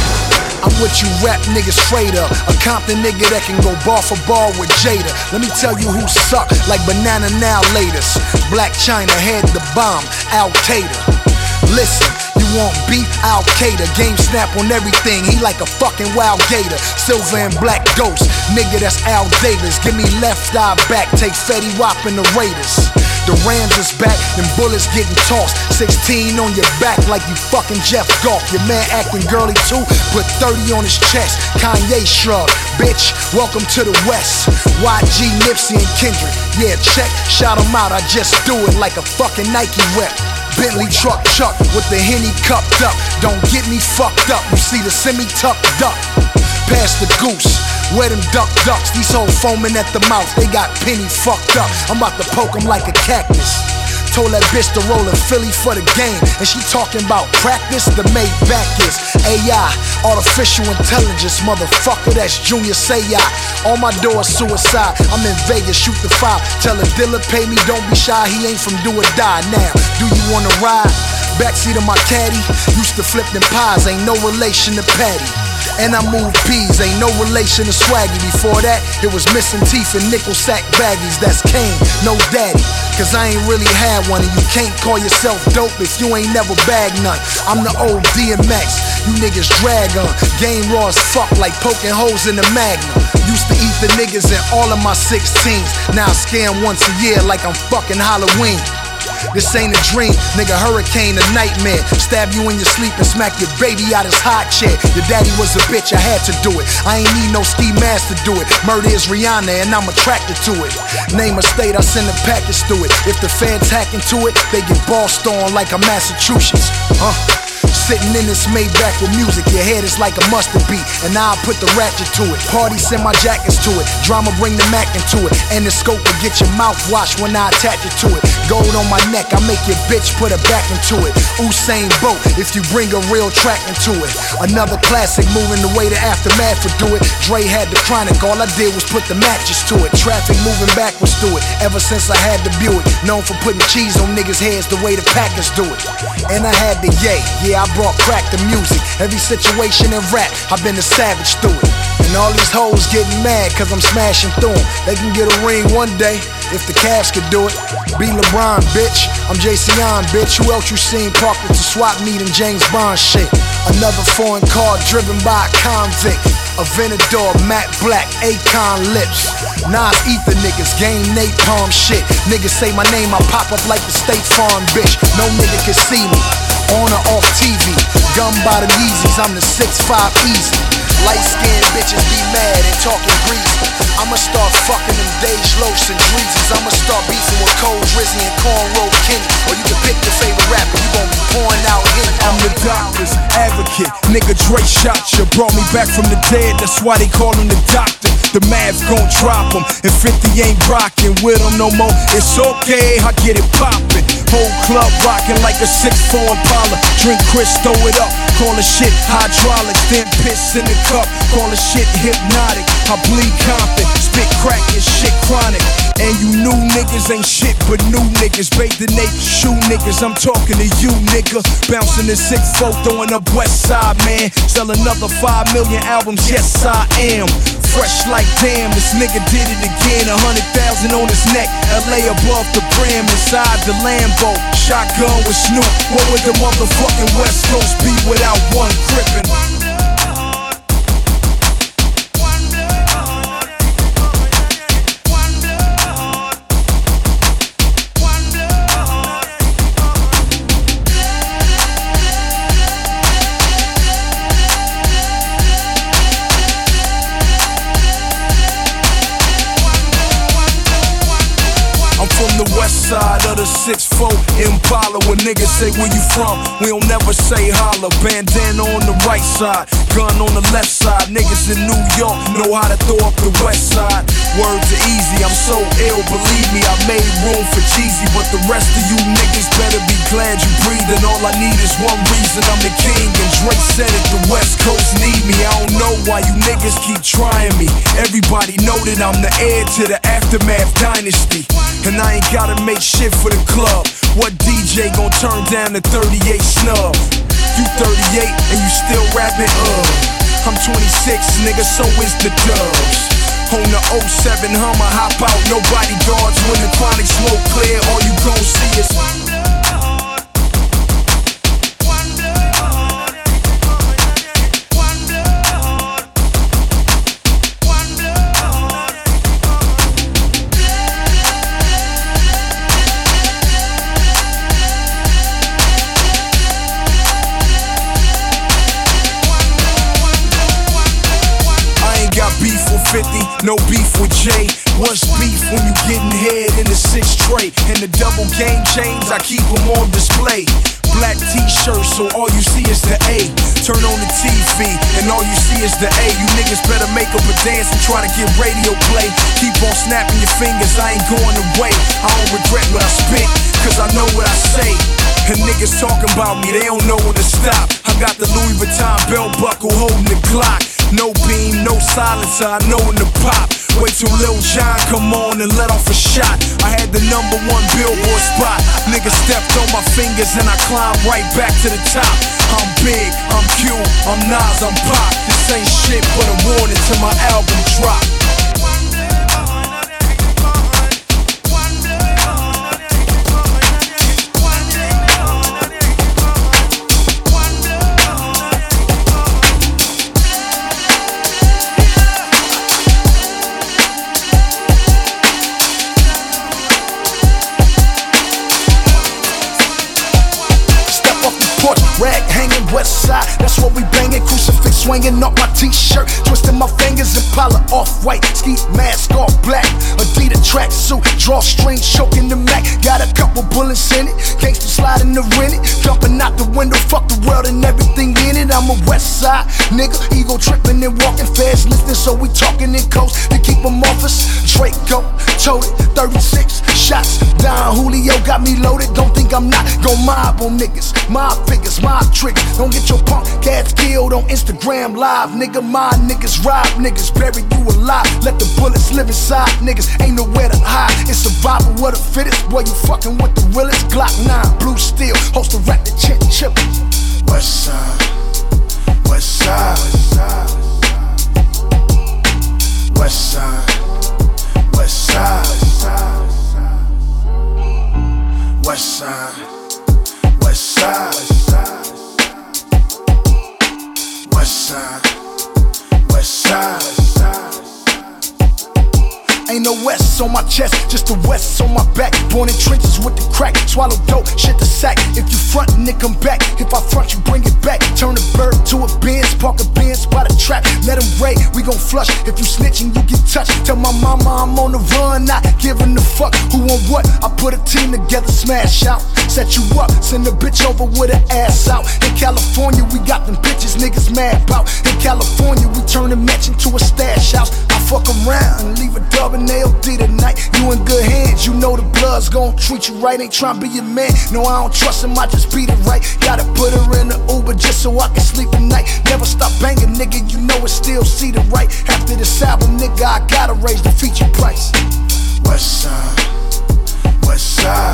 I'm what you rap niggas afraid of. A Compton nigga that can go bar for bar with Jada. Let me tell you who suck like Banana Now latest. Black China had the bomb, Al Qaeda. Listen, you want beef? Al Qaeda. Game snap on everything, he like a fucking wild gator. Silver and black ghost, nigga that's Al Davis. Give me left eye back, take Fetty Wap and the Raiders. The Rams is back, them bullets getting tossed. Sixteen on your back like you fucking Jeff Goff. Your man acting girly too, put thirty on his chest. Kanye shrug, bitch, welcome to the West. Y G, Nipsey and Kendrick, yeah check, shout them out, I just do it like a fucking Nike rep. Bentley truck chuck with the Henny cupped up. Don't get me fucked up, you see the semi tucked up. Pass the goose, where them duck ducks. These hoes foaming at the mouth, they got penny fucked up. I'm about to poke them like a cactus. Told that bitch to roll in Philly for the game, and she talking about practice. The made back is A I, artificial intelligence, motherfucker. That's Junior Seau. On my door, suicide. I'm in Vegas, shoot the five. Tell a dealer pay me, don't be shy. He ain't from do or die. Now, do you wanna ride? Backseat of my caddy, used to flip them pies. Ain't no relation to Patty. And I move peas, ain't no relation to Swaggy. Before that, it was missing teeth and nickel sack baggies. That's Kane, no daddy, cause I ain't really had one. And you can't call yourself dope if you ain't never bagged none. I'm the old D M X, you niggas drag on. Game raw as fuck like poking holes in the Magnum. Used to eat the niggas in all of my sixteens. Now I scam once a year like I'm fucking Halloween. This ain't a dream, nigga, hurricane, a nightmare. Stab you in your sleep and smack your baby out his hot chair. Your daddy was a bitch, I had to do it. I ain't need no ski mask to do it. Murder is Rihanna and I'm attracted to it. Name a state, I send a package through it. If the feds hack into it, they get bossed on like a Massachusetts. Huh? Sitting in this Maybach with music, your head is like a mustard beat, and now I put the ratchet to it. Party send my jackets to it, drama bring the Mac into it, and the scope will get your mouth washed when I attach it to it. Gold on my neck, I make your bitch put her back into it. Usain Bolt, if you bring a real track into it. Another classic, moving the way the Aftermath would do it. Dre had the Chronic, all I did was put the matches to it. Traffic moving backwards through it, ever since I had the Buick. Known for putting cheese on niggas' heads the way the Packers do it. And I had the Yay, yeah, I brought crack to music. Every situation in rap, I've been a savage through it. And all these hoes getting mad cause I'm smashing through them. They can get a ring one day if the Cavs could do it. Be LeBron, bitch. I'm J C on, bitch. Who else you seen parked with the swap meet and James Bond shit? Another foreign car driven by a convict. A Venador, Matte Black, Akon lips. Nas ether niggas, game napalm shit. Niggas say my name, I pop up like the State Farm bitch. No nigga can see me, on or off T V. Gun by the Yeezys, I'm the six five easy. Light skinned bitches be mad and talking greasy. I'ma start fucking them Dej Loafs and Dreezes. I'ma start beefing with Cole Drizzy and Cornrow Kenny. Or you can pick your favorite rapper, you gon' be pouring out him. I'm the doctor's advocate, nigga Dre shot ya. Brought me back from the dead, that's why they call him the doctor. The Mavs gon' drop him, and fifty ain't rockin' with him no more. It's okay, I get it poppin'. Whole club rockin' like a six four Impala. Drink Chris, throw it up, call the shit hydraulics. Then piss in the cup, call the shit hypnotic. I bleed Compton, spit crack and shit chronic. And you new niggas ain't shit but new niggas. Bait the naked shoe niggas, I'm talking to you nigga. Bouncing the six four, throwing up West Side, man. Sell another five million albums, yes I am. Fresh like damn, this nigga did it again. A hundred thousand on his neck, L A above the brim. Inside the Lambo, shotgun with Snoop. What would the motherfucking West Coast be without one crippin'? Side of the six four Impala. When niggas say where you from, we don't never say holla. Bandana on the right side, gun on the left side. Niggas in New York know how to throw up the west side. Words are easy, I'm so ill, believe me. I made room for Jeezy, but the rest of you niggas better be glad you breathing. All I need is one reason, I'm the king. And Drake said it, the West Coast need me. I don't know why you niggas keep trying me. Everybody know that I'm the heir to the Aftermath dynasty. And I ain't gotta make shit for the club. What D J gon' turn down the thirty-eight snub? You thirty-eight and you still rapping, uh I'm twenty-six, nigga, so is the Dubs. On the oh seven Hummer, hop out, nobody guards. When the chronic smoke clear, all you gon' see is fifty, no beef with Jay. What's beef when you getting head in the six tray? And the double game chains, I keep them on display. Black t-shirts, so all you see is the A. Turn on the T V, and all you see is the A. You niggas better make up a dance and try to get radio play. Keep on snapping your fingers, I ain't going away. I don't regret what I spit, cause I know what I say. And niggas talking about me, they don't know when to stop. I got the Louis Vuitton belt buckle holding the Glock. No beam, no silencer, I know when to pop. Wait till Lil Jon come on and let off a shot. I had the number one Billboard spot. Niggas stepped on my fingers and I climbed right back to the top. I'm big, I'm Q, I'm Nas, I'm Pop. This ain't shit but a warning till my album drop. Rag hanging west side, that's what we banging. Crucifix swinging off my t-shirt, twisting my fingers. Impala off-white, ski mask all black. Adidas tracksuit, drawstring choking the Mac. Got a couple bullets in it, gangsta sliding the rent it. Jumping out the window, fuck the world and everything in it. I'm a west side nigga, ego tripping and walking fast, listening, so we talking in coast to keep them off us. Draco, told it, thirty-six shots. Don Julio got me loaded, don't think I'm not gon' mob on niggas. Mob figures, mob tricks, don't get your punk cats killed on Instagram live. Nigga, my niggas rob niggas, bury you alive. Let the bullets live inside niggas, ain't nowhere to hide. It's survival of the fittest, boy you fucking with the realest. Glock nine, blue steel, host the rap the chin chip. West side, west side, west side, west side, west side, west side, west side, west side. Ain't no west on my chest, just the west on my back. Born in trenches with the crack, swallow dope, shit the sack. If you frontin', it come back. If I front, you bring it back. Turn a bird to a Benz, park a Benz by the trap. Let him raid, we gon' flush. If you snitchin', you get touched. Tell my mama I'm on the run, not giving a fuck who on what. I put a team together, smash out. Set you up, send a bitch over with her ass out. In California, we got them bitches niggas mad bout. In California, we turn a mansion to a stash house. I fuck around and leave a dub and L D tonight. You in good hands, you know the blood's gon' treat you right. Ain't tryna be your man, no I don't trust him, I just beat it right. Gotta put her in the Uber just so I can sleep at night. Never stop banging, nigga, you know it still see the right. After this album, nigga, I gotta raise the feature price. West side, west side,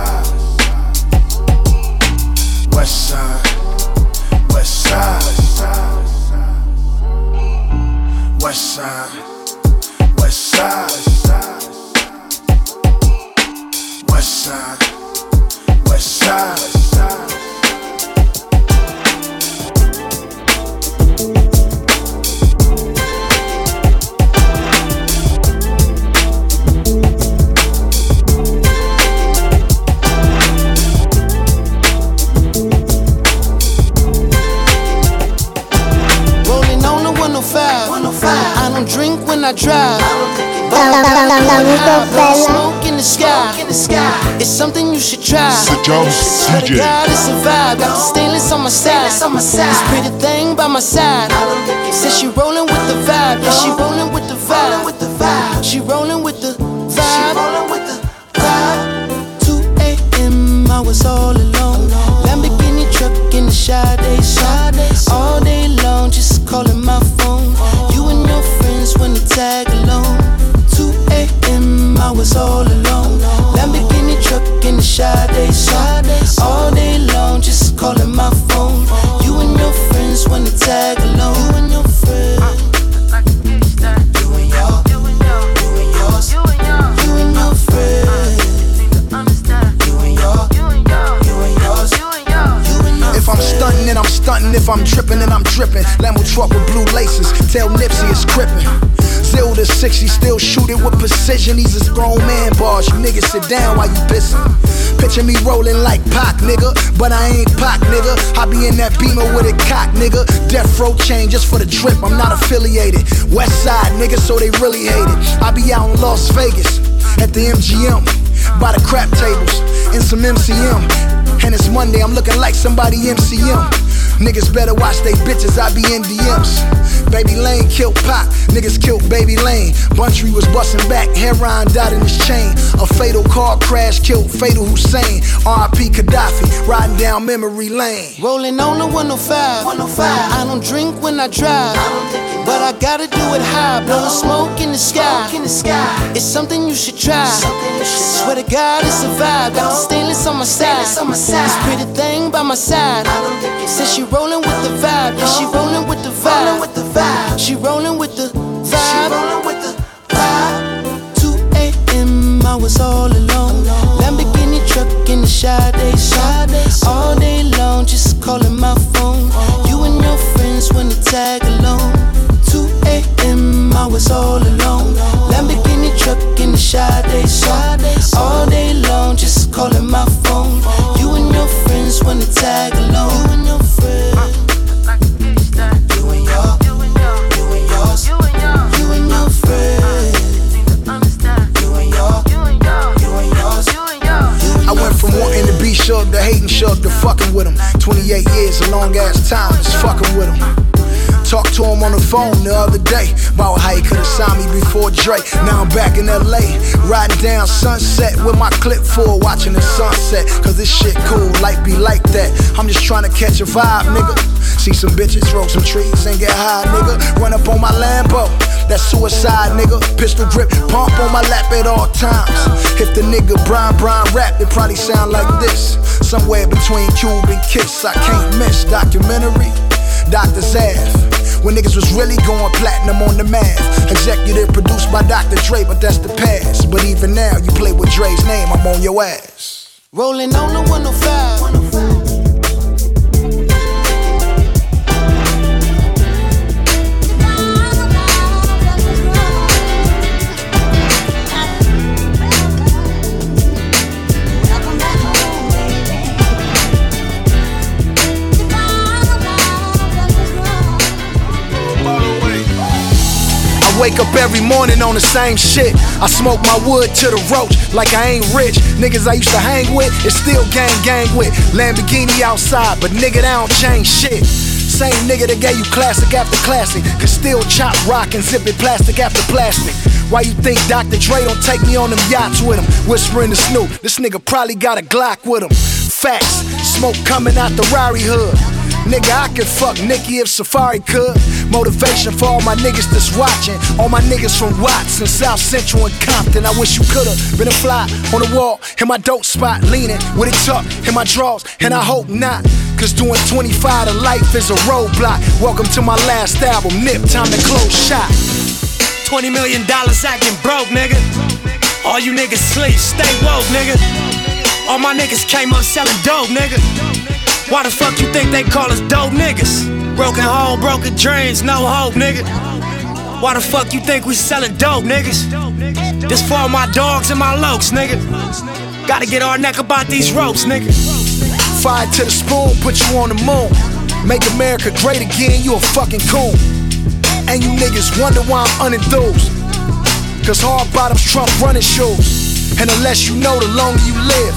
west side, west side, west side, west side, west side, west side. Rolling on the one oh five. I don't drink when I drive. Smoke in the sky. It's something you should try. Swear to God, it's a vibe. Got the stainless on my side. This pretty thing by my side. Says she rolling with the vibe. Yeah, she rolling with the vibe. She rolling with the vibe. two a.m. I was all alone. Lamborghini truck in the Sade shop. All day long, just calling my phone. You and your friends wanna tag along. two a.m. I was all alone. Lamborghini truck in the Sade shop. All day long, just calling my phone. You and your friends wanna tag along. You and your friends. You and your, you and yours. You and your friends. You and your, you and yours. If I'm stunting, then I'm stunting. If I'm dripping, then I'm dripping. Lambo truck with blue laces. Tell Nipsey it's crippin'. Zero to sixty, still shoot it with precision. These is grown man bars. You niggas sit down while you pissin'. Picture me rolling like Pac, nigga. But I ain't Pac, nigga. I be in that Beamer with a cock, nigga. Death row chain just for the drip. I'm not affiliated. West side, nigga, so they really hate it. I be out in Las Vegas at the M G M by the crap tables in some M C M. And it's Monday, I'm looking like somebody M C M. Niggas better watch they bitches, I be in D Ms. Baby Lane killed Pac, niggas killed Baby Lane. Buntry was busting back, heroin died in his chain. A fatal car crash killed Fatal Hussein. R I P Gaddafi, riding down memory lane. Rolling on the one oh five. I don't drink when I drive. but I gotta do it high. Blowing smoke in the sky. It's something you should try. Swear to God, it's a vibe. Got the stainless on my side. This pretty thing by my side. Says she rolling with the vibe. Yeah, she rolling with the vibe. She rolling with the vibe. two a m I was all alone. Lamborghini truck in the Sade song. All day long, just calling my phone. You and your friends wanna tag along. two a m I was all alone. Lamborghini truck in the Sade song. All day long, just calling my phone. You and your friends wanna tag along. You and your friends. You and your, you and yours. You and your friends. You and your, you and yours. I went from wanting to be Shug to hating Shug to fucking with him. twenty-eight years, a long ass time, just fucking with him. Talked to him on the phone the other day about how he could've signed me before Dre. Now I'm back in L A, riding down Sunset with my clip full, watching the sunset. Cause this shit cool, life be like that. I'm just trying to catch a vibe, nigga. See some bitches, roll some trees and get high, nigga. Run up on my Lambo, that's suicide, nigga. Pistol grip, pump on my lap at all times. If the nigga Brian Brian rap, it probably sound like this. Somewhere between Cube and Kiss, I can't miss documentary. Doctor Zav, when niggas was really going platinum on the math. Executive produced by Doctor Dre, but that's the past. But even now, you play with Dre's name, I'm on your ass. Rolling on the one oh five. Wake up every morning on the same shit. I smoke my wood to the roach like I ain't rich. Niggas I used to hang with, it's still gang gang with. Lamborghini outside, but nigga, that don't change shit. Same nigga that gave you classic after classic, could still chop rock and zip it plastic after plastic. Why you think Doctor Dre don't take me on them yachts with him? Whispering to Snoop, this nigga probably got a Glock with him. Facts, smoke coming out the Rari hood. Nigga, I could fuck Nicki if Safari could. Motivation for all my niggas that's watching. All my niggas from Watts and South Central and Compton. I wish you could've been a fly on the wall in my dope spot, leaning with it tucked in my drawers, and I hope not. Cause doing twenty-five to life is a roadblock. Welcome to my last album, Nip, time to close shop. twenty million dollars acting broke, nigga. All you niggas sleep, stay woke, nigga. All my niggas came up selling dope, nigga. Why the fuck you think they call us dope niggas? Broken home, broken dreams, no hope, nigga. Why the fuck you think we sellin' dope, niggas? This for all my dogs and my lokes, nigga. Gotta get our neck about these ropes, nigga. Fire to the spoon, put you on the moon. Make America great again, you a fucking coon. And you niggas wonder why I'm unenthused. Cause hard bottoms trump running shoes. And the less you know, the longer you live.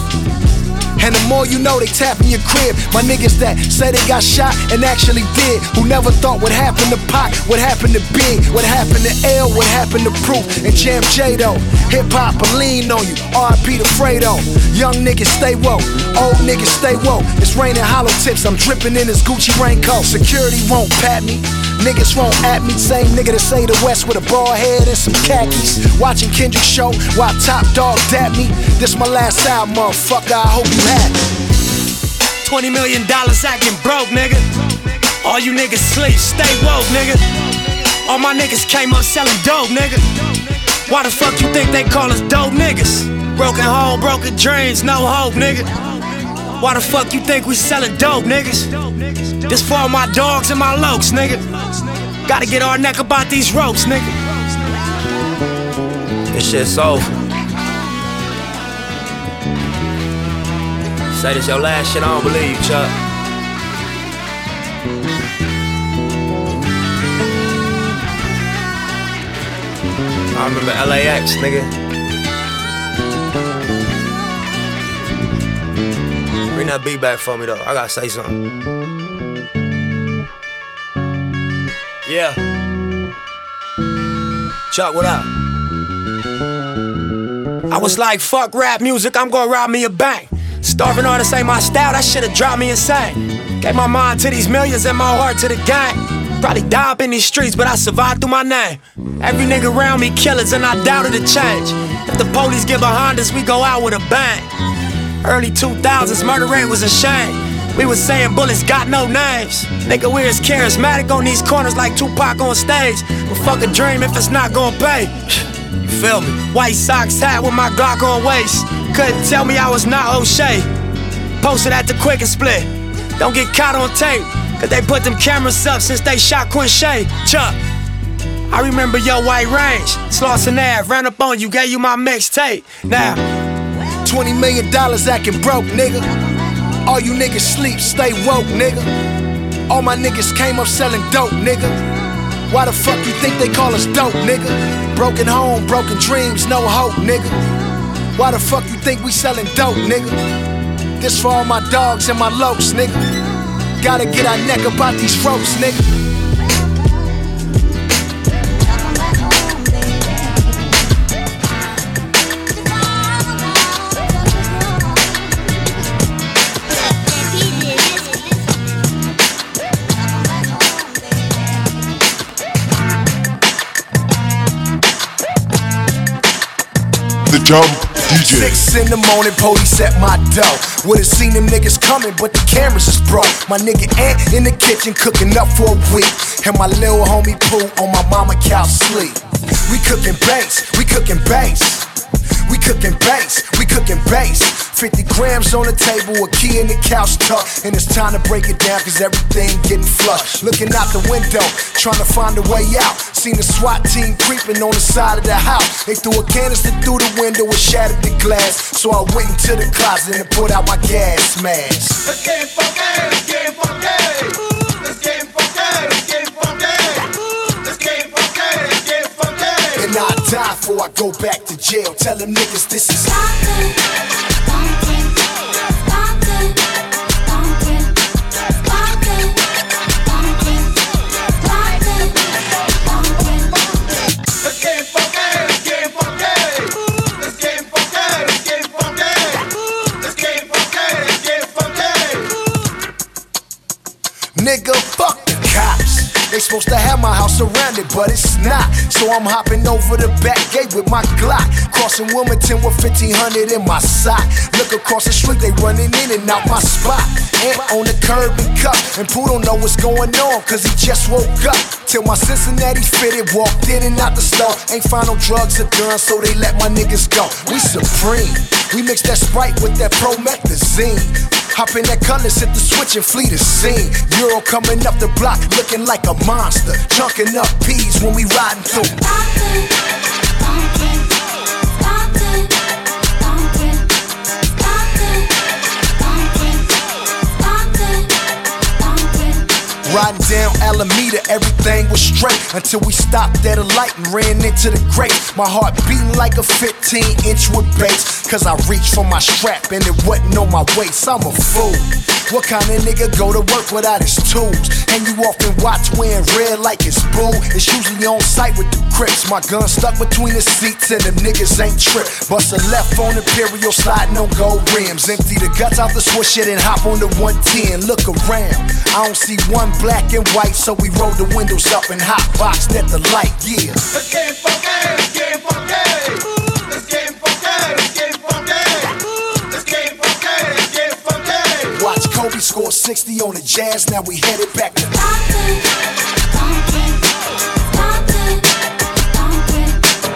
And the more you know, they tap in your crib. My niggas that say they got shot and actually did. Who never thought what happened to Pac, what happened to Big, what happened to L, what happened to Proof, and Jam J though. Hip hop will lean on you, R I P to Fredo. Young niggas stay woke, old niggas stay woke. It's raining hollow tips, I'm dripping in this Gucci raincoat. Security won't pat me, niggas won't at me. Same nigga that say the West with a bald head and some khakis. Watching Kendrick show while Top Dog dap me. This my last album, motherfucker, I hope you happy. twenty million dollars acting broke, nigga. All you niggas sleep, stay woke, nigga. All my niggas came up selling dope, nigga. Why the fuck you think they call us dope niggas? Broken home, broken dreams, no hope, nigga. Why the fuck you think we sellin' dope, niggas? This for all my dogs and my lokes, nigga. Gotta get our neck about these ropes, nigga. This shit's over. Say this your last shit, I don't believe you, Chuck. I remember L A X, nigga. Bring that beat back for me, though. I gotta say something. Yeah. Chuck, what up? I was like, fuck rap music, I'm gonna rob me a bank. Starving artists ain't my style, that shit'll drive me insane. Gave my mind to these millions and my heart to the gang. Probably die up in these streets, but I survived through my name. Every nigga around me killers, and I doubt it'll change. If the police get behind us, we go out with a bang. Early two thousands, murder rate was a shame. We was saying bullets got no names. Nigga, we as charismatic on these corners like Tupac on stage. But fuck a dream if it's not gon' pay. You feel me? White socks hat with my Glock on waist. Couldn't tell me I was not O'Shea. Posted at the Quick and Split. Don't get caught on tape, cause they put them cameras up since they shot Quincy. Chuck, I remember your White Range. Slauson Ave, ran up on you, gave you my mixtape. Now, twenty million dollars acting broke, nigga. All you niggas sleep, stay woke, nigga. All my niggas came up selling dope, nigga. Why the fuck you think they call us dope, nigga? Broken home, broken dreams, no hope, nigga. Why the fuck you think we selling dope, nigga? This for all my dogs and my lokes, nigga. Gotta get our neck about these ropes, nigga. The Jump D J. Six in the morning, police at my door. Would've seen them niggas coming, but the cameras is broke. My nigga Ant in the kitchen cooking up for a week. And my little homie Pooh on my mama couch sleep. We cooking bass, we cooking bass. We cooking bass, we cooking bass. fifty grams on the table, a key in the couch tuck. And it's time to break it down, cause everything getting flushed. Looking out the window, trying to find a way out. Seen the SWAT team creeping on the side of the house. They threw a canister through the window and shattered the glass. So I went into the closet and put out my gas mask. Let's get funky, let's get funky. Let's get funky, let's get funky. Let's get funky, let's get funky. And I die before I go back to jail. Tell them niggas this is Stompin', stompin', stompin', stompin', stompin', stompin', stompin', stompin'. Let's get funky, let's get funky. Let's get funky, let's get funky. Let's get funky, let's get funky. nigga, fuck the cops. They supposed to have my house surrounded, but it's not. So I'm hopping over the back gate with my Glock, crossing Wilmington with fifteen hundred in my sock. Look across the street, they running in and out my spot. Ant on the curb and cuff, and Pooh don't know what's going on, cause he just woke up. Till my Cincinnati fitted, walked in and out the store. Ain't find no drugs or guns, so they let my niggas go. We supreme, we mix that Sprite with that promethazine. Hop in that colors, hit the switch and flee the scene. Euro coming up the block, looking like a monster, chunking up peas when we riding through. Stompin', stompin', stompin', stompin', stompin', stompin', stompin', stompin'. Riding down Alameda, everything was straight until we stopped at a light and ran into the grate. My heart beating like a fifteen inch with bass, cause I reached for my strap and it wasn't on my waist. I'm a fool. What kind of nigga go to work without his tools? And you often watch wearing red like it's boo. It's usually on site with the Crips. My gun stuck between the seats and them niggas ain't trip. Bust a left on Imperial, sliding on gold rims. Empty the guts out the switch shit and hop on the one ten. Look around, I don't see one black and white, so we rolled the windows up and hotboxed at the light, yeah. Let's get funky, let's get funky. Let's get funky, let's get funky. Let's get funky, let's get funky. Watch Kobe score sixty on the Jazz, now we headed back to Stompin', stompin', stompin', stompin',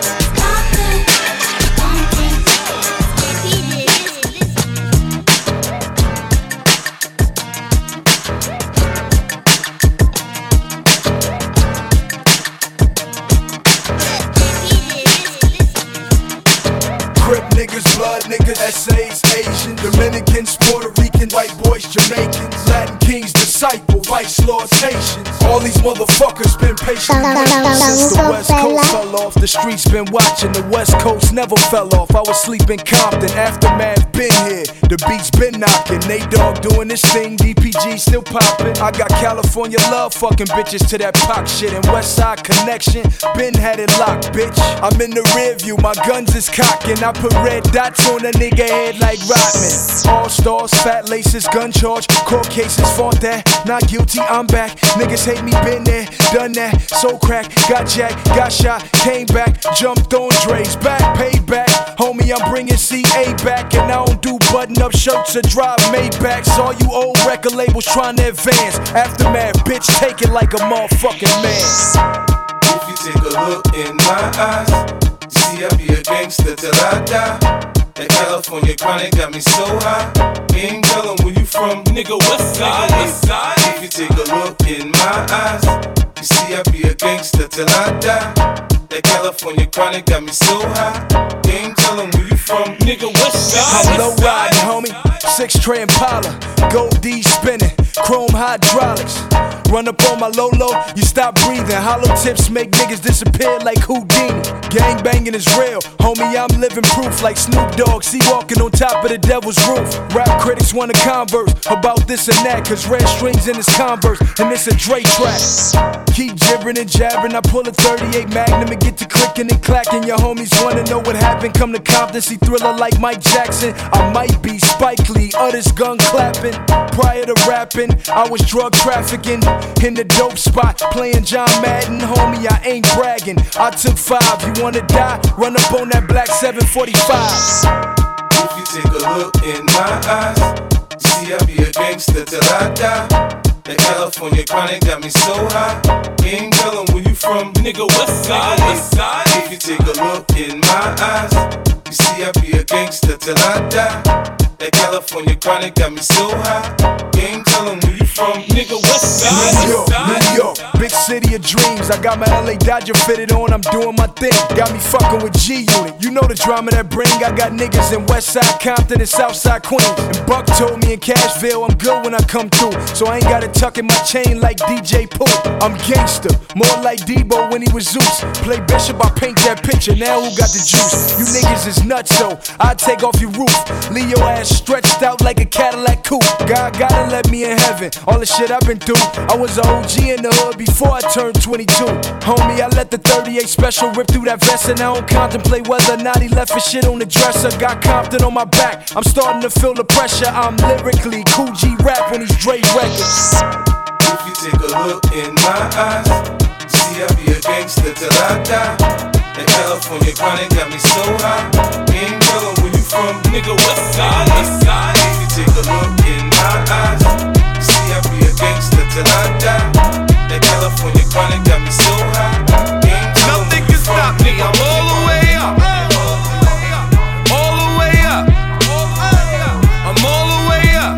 Crip niggas, blood niggas, S As, Asian, Dominicans, Puerto Rican, white boys, Jamaicans, Latin kings, disciple, vice lordations. All these motherfuckers been patient since the West Coast fell off. The streets been watching, the West Coast never fell off. I was sleeping Compton, Aftermath been here, the beats been knocking. Nate Dogg doing this thing, D P G still popping. I got California love, fucking bitches to that pop shit, and West Side Connection, been had it locked, bitch. I'm in the rear view, my guns is cocking. I put red dots on a nigga head like Rodman. All stars, fat laces, gun charge, court cases, fought that. not guilty, I'm back. Niggas hate me, been there, done that. So crack, got jacked, got shot, came back, jumped on Dre's back, paid back. Homie, I'm bringing C A back, and I don't do button-up shirts or drive Maybachs. All you old record labels trying to advance. Aftermath, bitch, take it like a motherfucking man. If you take a look in my eyes, you see I be a gangster till I die. That California chronic got me so high. Ain't tellin' where you from, nigga, west side, west side. If you take a look in my eyes, you see I be a gangster till I die. That California chronic got me so high. Ain't tellin' where you from, nigga, west side. I'm low riding, homie. Six tray Impala, gold D spinning, chrome hydraulics. Run up on my Lolo, you stop breathing. Hollow tips make niggas disappear like Houdini. Gang banging is real, homie, I'm living proof. Like Snoop Dogg, see walking on top of the devil's roof. Rap critics wanna converse about this and that, cause red strings in his Converse, and it's a Dre track. Keep gibbering and jabbering, I pull a thirty-eight Magnum and get to clicking and clacking. Your homies wanna know what happened, come to Compton, see Thriller like Mike Jackson. I might be Spike Lee, others gun clapping. Prior to rapping, I was drug trafficking. In the dope spot, playing John Madden, homie, I ain't bragging. I took five, you wanna die? Run up on that black seven forty-five. If you take a look in my eyes, you see I be a gangster till I die. That California chronic got me so high. Ain't tellin' where you from, nigga, west side, west side. If you take a look in my eyes, you see I be a gangster till I die. That California chronic got me so high. Ain't tellin' where you from, nigga, west side. New York, New York, big city of dreams. I got my L A Dodger fitted on, I'm doing my thing. Got me fucking with G Unit. You know the drama that bring. I got niggas in Westside Compton and Southside Queens. And Buck told me in Cashville I'm good when I come through, so I ain't gotta tuck in my chain like D J Pooh. I'm gangster, more like Debo when he was Zeus. Play Bishop, I paint that picture, now who got the juice? You niggas is nuts, so I take off your roof. Leave your ass stretched out like a Cadillac coupe. God gotta let me in heaven. All the shit I've been through, I was a O G in the hood before I turned twenty-two. Homie, I let the thirty-eight special rip through that vest, and I don't contemplate whether or not he left his shit on the dresser. Got Compton on my back, I'm starting to feel the pressure. I'm lyrically Cool G rap on these Dre records. If you take a look in my eyes, see I be a gangster till I die. That California chronic got me so high. Ain't tellin' where you from, nigga, west side, west side. If you take a look in my eyes, see I be a gangster till I die. That California chronic got me so high. Ain't tellin' Nothing can stop me, I'm all the way up. All the way up. I'm all the way up.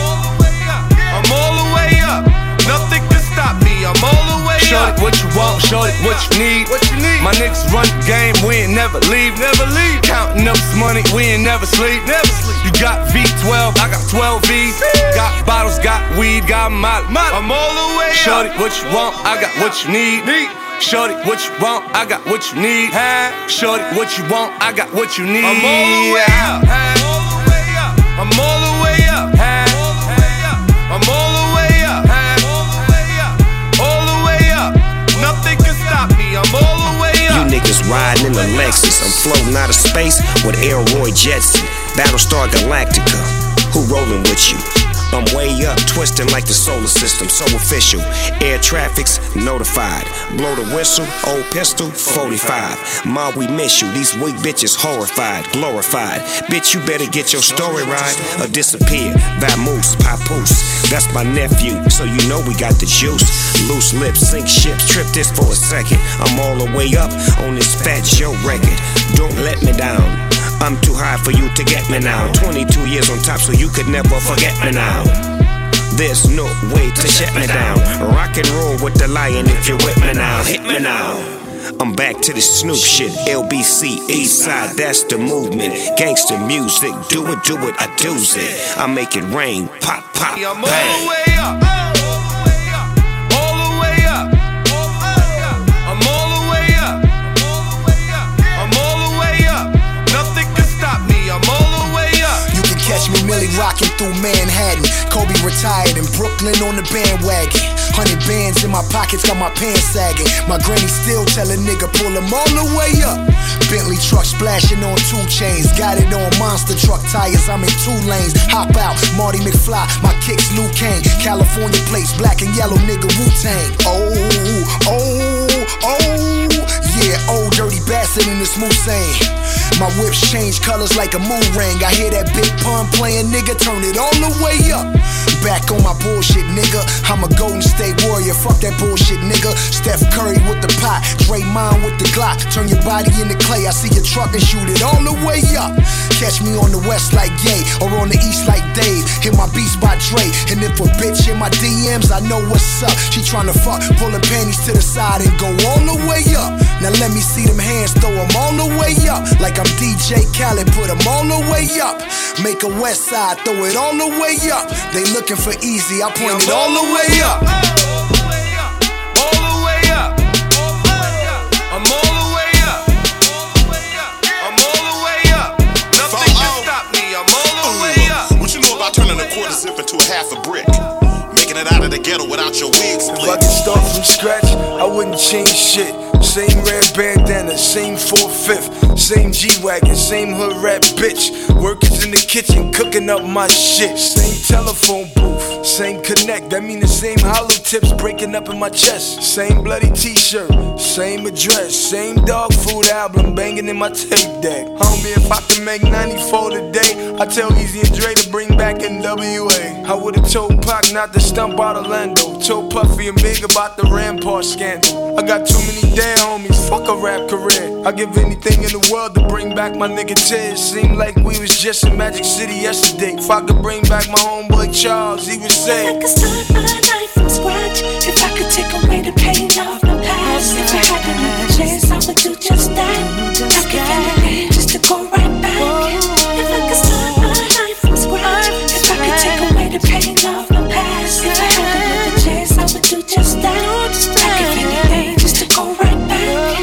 I'm all the way up. Nothing can stop me, I'm all the way up. Shorty, what you want, shorty, what you need? What you need? My niggas run the game, we ain't never leave, Never leave. Counting up this money, we ain't never sleep. Never sleep. You got V twelve, I got twelve V's. Got bottles, got weed, got molly. I'm all the way up. Shorty, what you want, I got what you need. Need. Shorty, what you want, I got what you need. Huh? Shorty, what you want, I got what you need. I'm all the way up. All the way up. I'm all the way up. All the way up. I'm all the way up. All the way up. All the way up. Nothing can stop me. I'm all the way up. You niggas riding in the Lexus. I'm floating out of space with Elroy Jetson. Battlestar Galactica. Who rolling with you? I'm way up, twisting like the solar system, so official. Air traffic's notified. Blow the whistle, old pistol, forty-five. Ma, we miss you, these weak bitches horrified, glorified. Bitch, you better get your story right or disappear. Vamoose, papoose, that's my nephew, so you know we got the juice. Loose lips, sink ships, trip this for a second. I'm all the way up on this Fat Joe record. Don't let me down. I'm too high for you to get me now. twenty-two years on top, so you could never forget me now. There's no way to shut me down. Rock and roll with the lion if you're with me now. Hit me now. I'm back to the Snoop shit. L B C, East Side, that's the movement. Gangster music, do it, do it, I do's it. I make it rain, pop, pop, I'm all the bang. way up. All the way up. I'm all the way up. I'm all the way up. Nothing can stop me. I'm all the way up. You can catch me Millie rocking through Manhattan. Kobe I'm retired in Brooklyn on the bandwagon. Hundred bands in my pockets, got my pants sagging. My granny still tell a nigga pull them all the way up. Bentley truck splashing on two chains. Got it on monster truck tires, I'm in two lanes. Hop out, Marty McFly, my kicks Luke Kane. California plates, black and yellow, nigga Wu-Tang. Oh, oh, oh, yeah, old dirty bastard in this Moussain. My whips change colors like a moon ring. I hear that big pun playing, nigga, turn it all the way up. Back on my bullshit, nigga. I'm a Golden State Warrior, fuck that bullshit, nigga. Steph Curry with the pot, Draymond with the Glock. Turn your body into clay, I see your truck and shoot it all the way up. Catch me on the west like Ye, or on the east like Dave. Hit my beats by Dre, and if a bitch in my D Ms, I know what's up. She tryna fuck, pulling panties to the side and go all the way up. Now let me see them hands, throw them all the way up. Like I'm D J Khaled, put them all the way up. Make a west side, throw it all the way up. They looking for easy, I point it all the way up. All the way up. I'm all the way up. I'm all the way up. Nothing can stop me. I'm all the way up. What you know about turning a quarter zip into a half a brick? Making it out of the ghetto without your wig split. If I could start from scratch, I wouldn't change shit. Same red bandana, same four-fifth, same G-Wagon, same hood rap bitch. Workers in the kitchen cooking up my shit. Same telephone booth, same connect. That mean the same hollow tips breaking up in my chest. Same bloody t-shirt, same address, same dog food album banging in my tape deck. Homie, if I can make ninety-four today, I tell Easy and Dre to bring back N W A. I would've told Pac not to stump out Orlando. Told Puffy and Big about the Rampart scandal. I got too many dead homies, fuck a rap career. I give anything in the world to bring back my nigga Tiz. Seemed like we was just in Magic City yesterday. If I could bring back my homeboy Charles, he would say I could start my life from scratch. If I could take away the pain of my past. If I had another chance, I would do just that. I could anything just to go right back. If I could start my life from scratch. If I could take away the pain of my past. If I had another chance, I would do just that. I could anything just to go right back.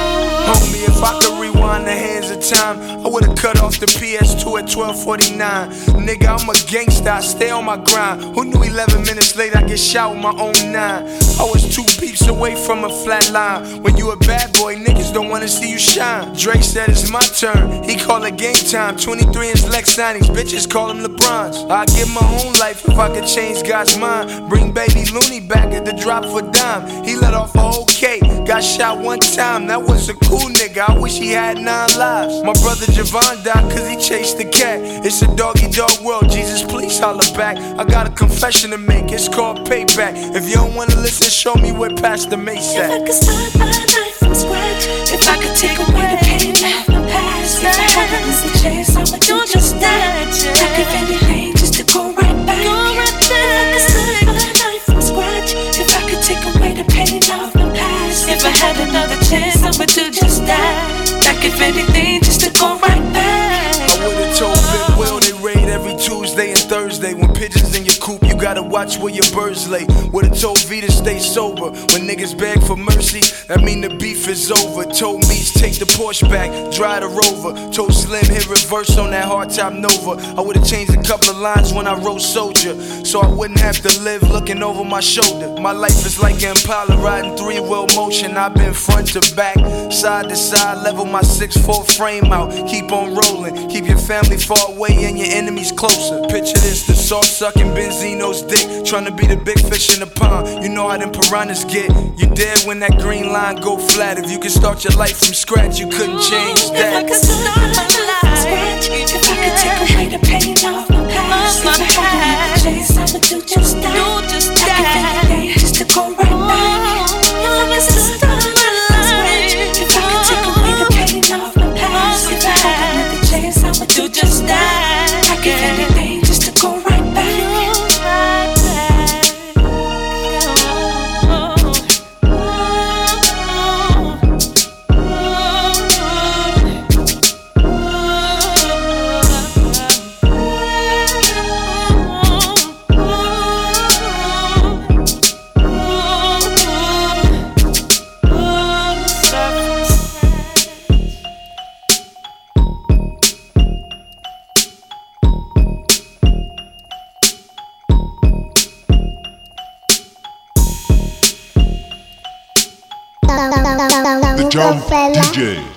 Homie, if I could rewind the hands of time, I would've cut off the P S two at twelve forty-nine. Nigga, I'm a gangsta, I stay on my grind. Who knew eleven minutes later I get shot with my own nine? I was two beeps away from a flat line. When you a bad boy, niggas don't wanna see you shine. Drake said it's my turn, he call it game time. Twenty-three inch Lex signings, bitches call him LeBron's. I'd give my own life if I could change God's mind. Bring baby Looney back at the drop for dime. He let off a whole cake, got shot one time. That was a cool nigga, I wish he had nine lives. My brother Javon died cause he chased the cat. It's a doggy dog world, Jesus please holler back. I got a confession to make, it's called payback. If you don't wanna listen, show me where Pastor Mace at. If I could start my life from scratch. If I could take away the pain of my past. If I had another chance, I would do just that. I could anything just to go right back. If I could start my life from scratch. If I could take away the pain of my past. If I had another chance, I would do just that. I could anything just to go right back. I would've told Big Will they raid every Tuesday and Thursday. When pigeons in your coop, you gotta watch where your birds lay. Would've told V to stay sober. When niggas beg for mercy, that mean the beef is over. Told Meech take the Porsche back, drive the Rover. Told Slim hit reverse on that hardtop Nova. I would've changed a couple of lines when I wrote Soldier, so I wouldn't have to live looking over my shoulder. My life is like an Impala riding three-wheel motion. I've been front to back, side to side, level my six four frame out. Keep on rolling, keep your family far away and your enemies closer. Picture this, the salt-sucking Benzino's dick, tryna be the big fish in the pond. You know how them piranhas get. You dead when that green line go flat. If you could start your life from scratch, you couldn't change that. If I could start my life from scratch. If I could take away the pain of my past. If I had another chance, I would do just that. I could anything just to go right back. If I could start my life from scratch. If I could take away the pain of my past. If I had another chance, I would do just that. I could anything just to go right back. Oh Jump Rockefeller. D J.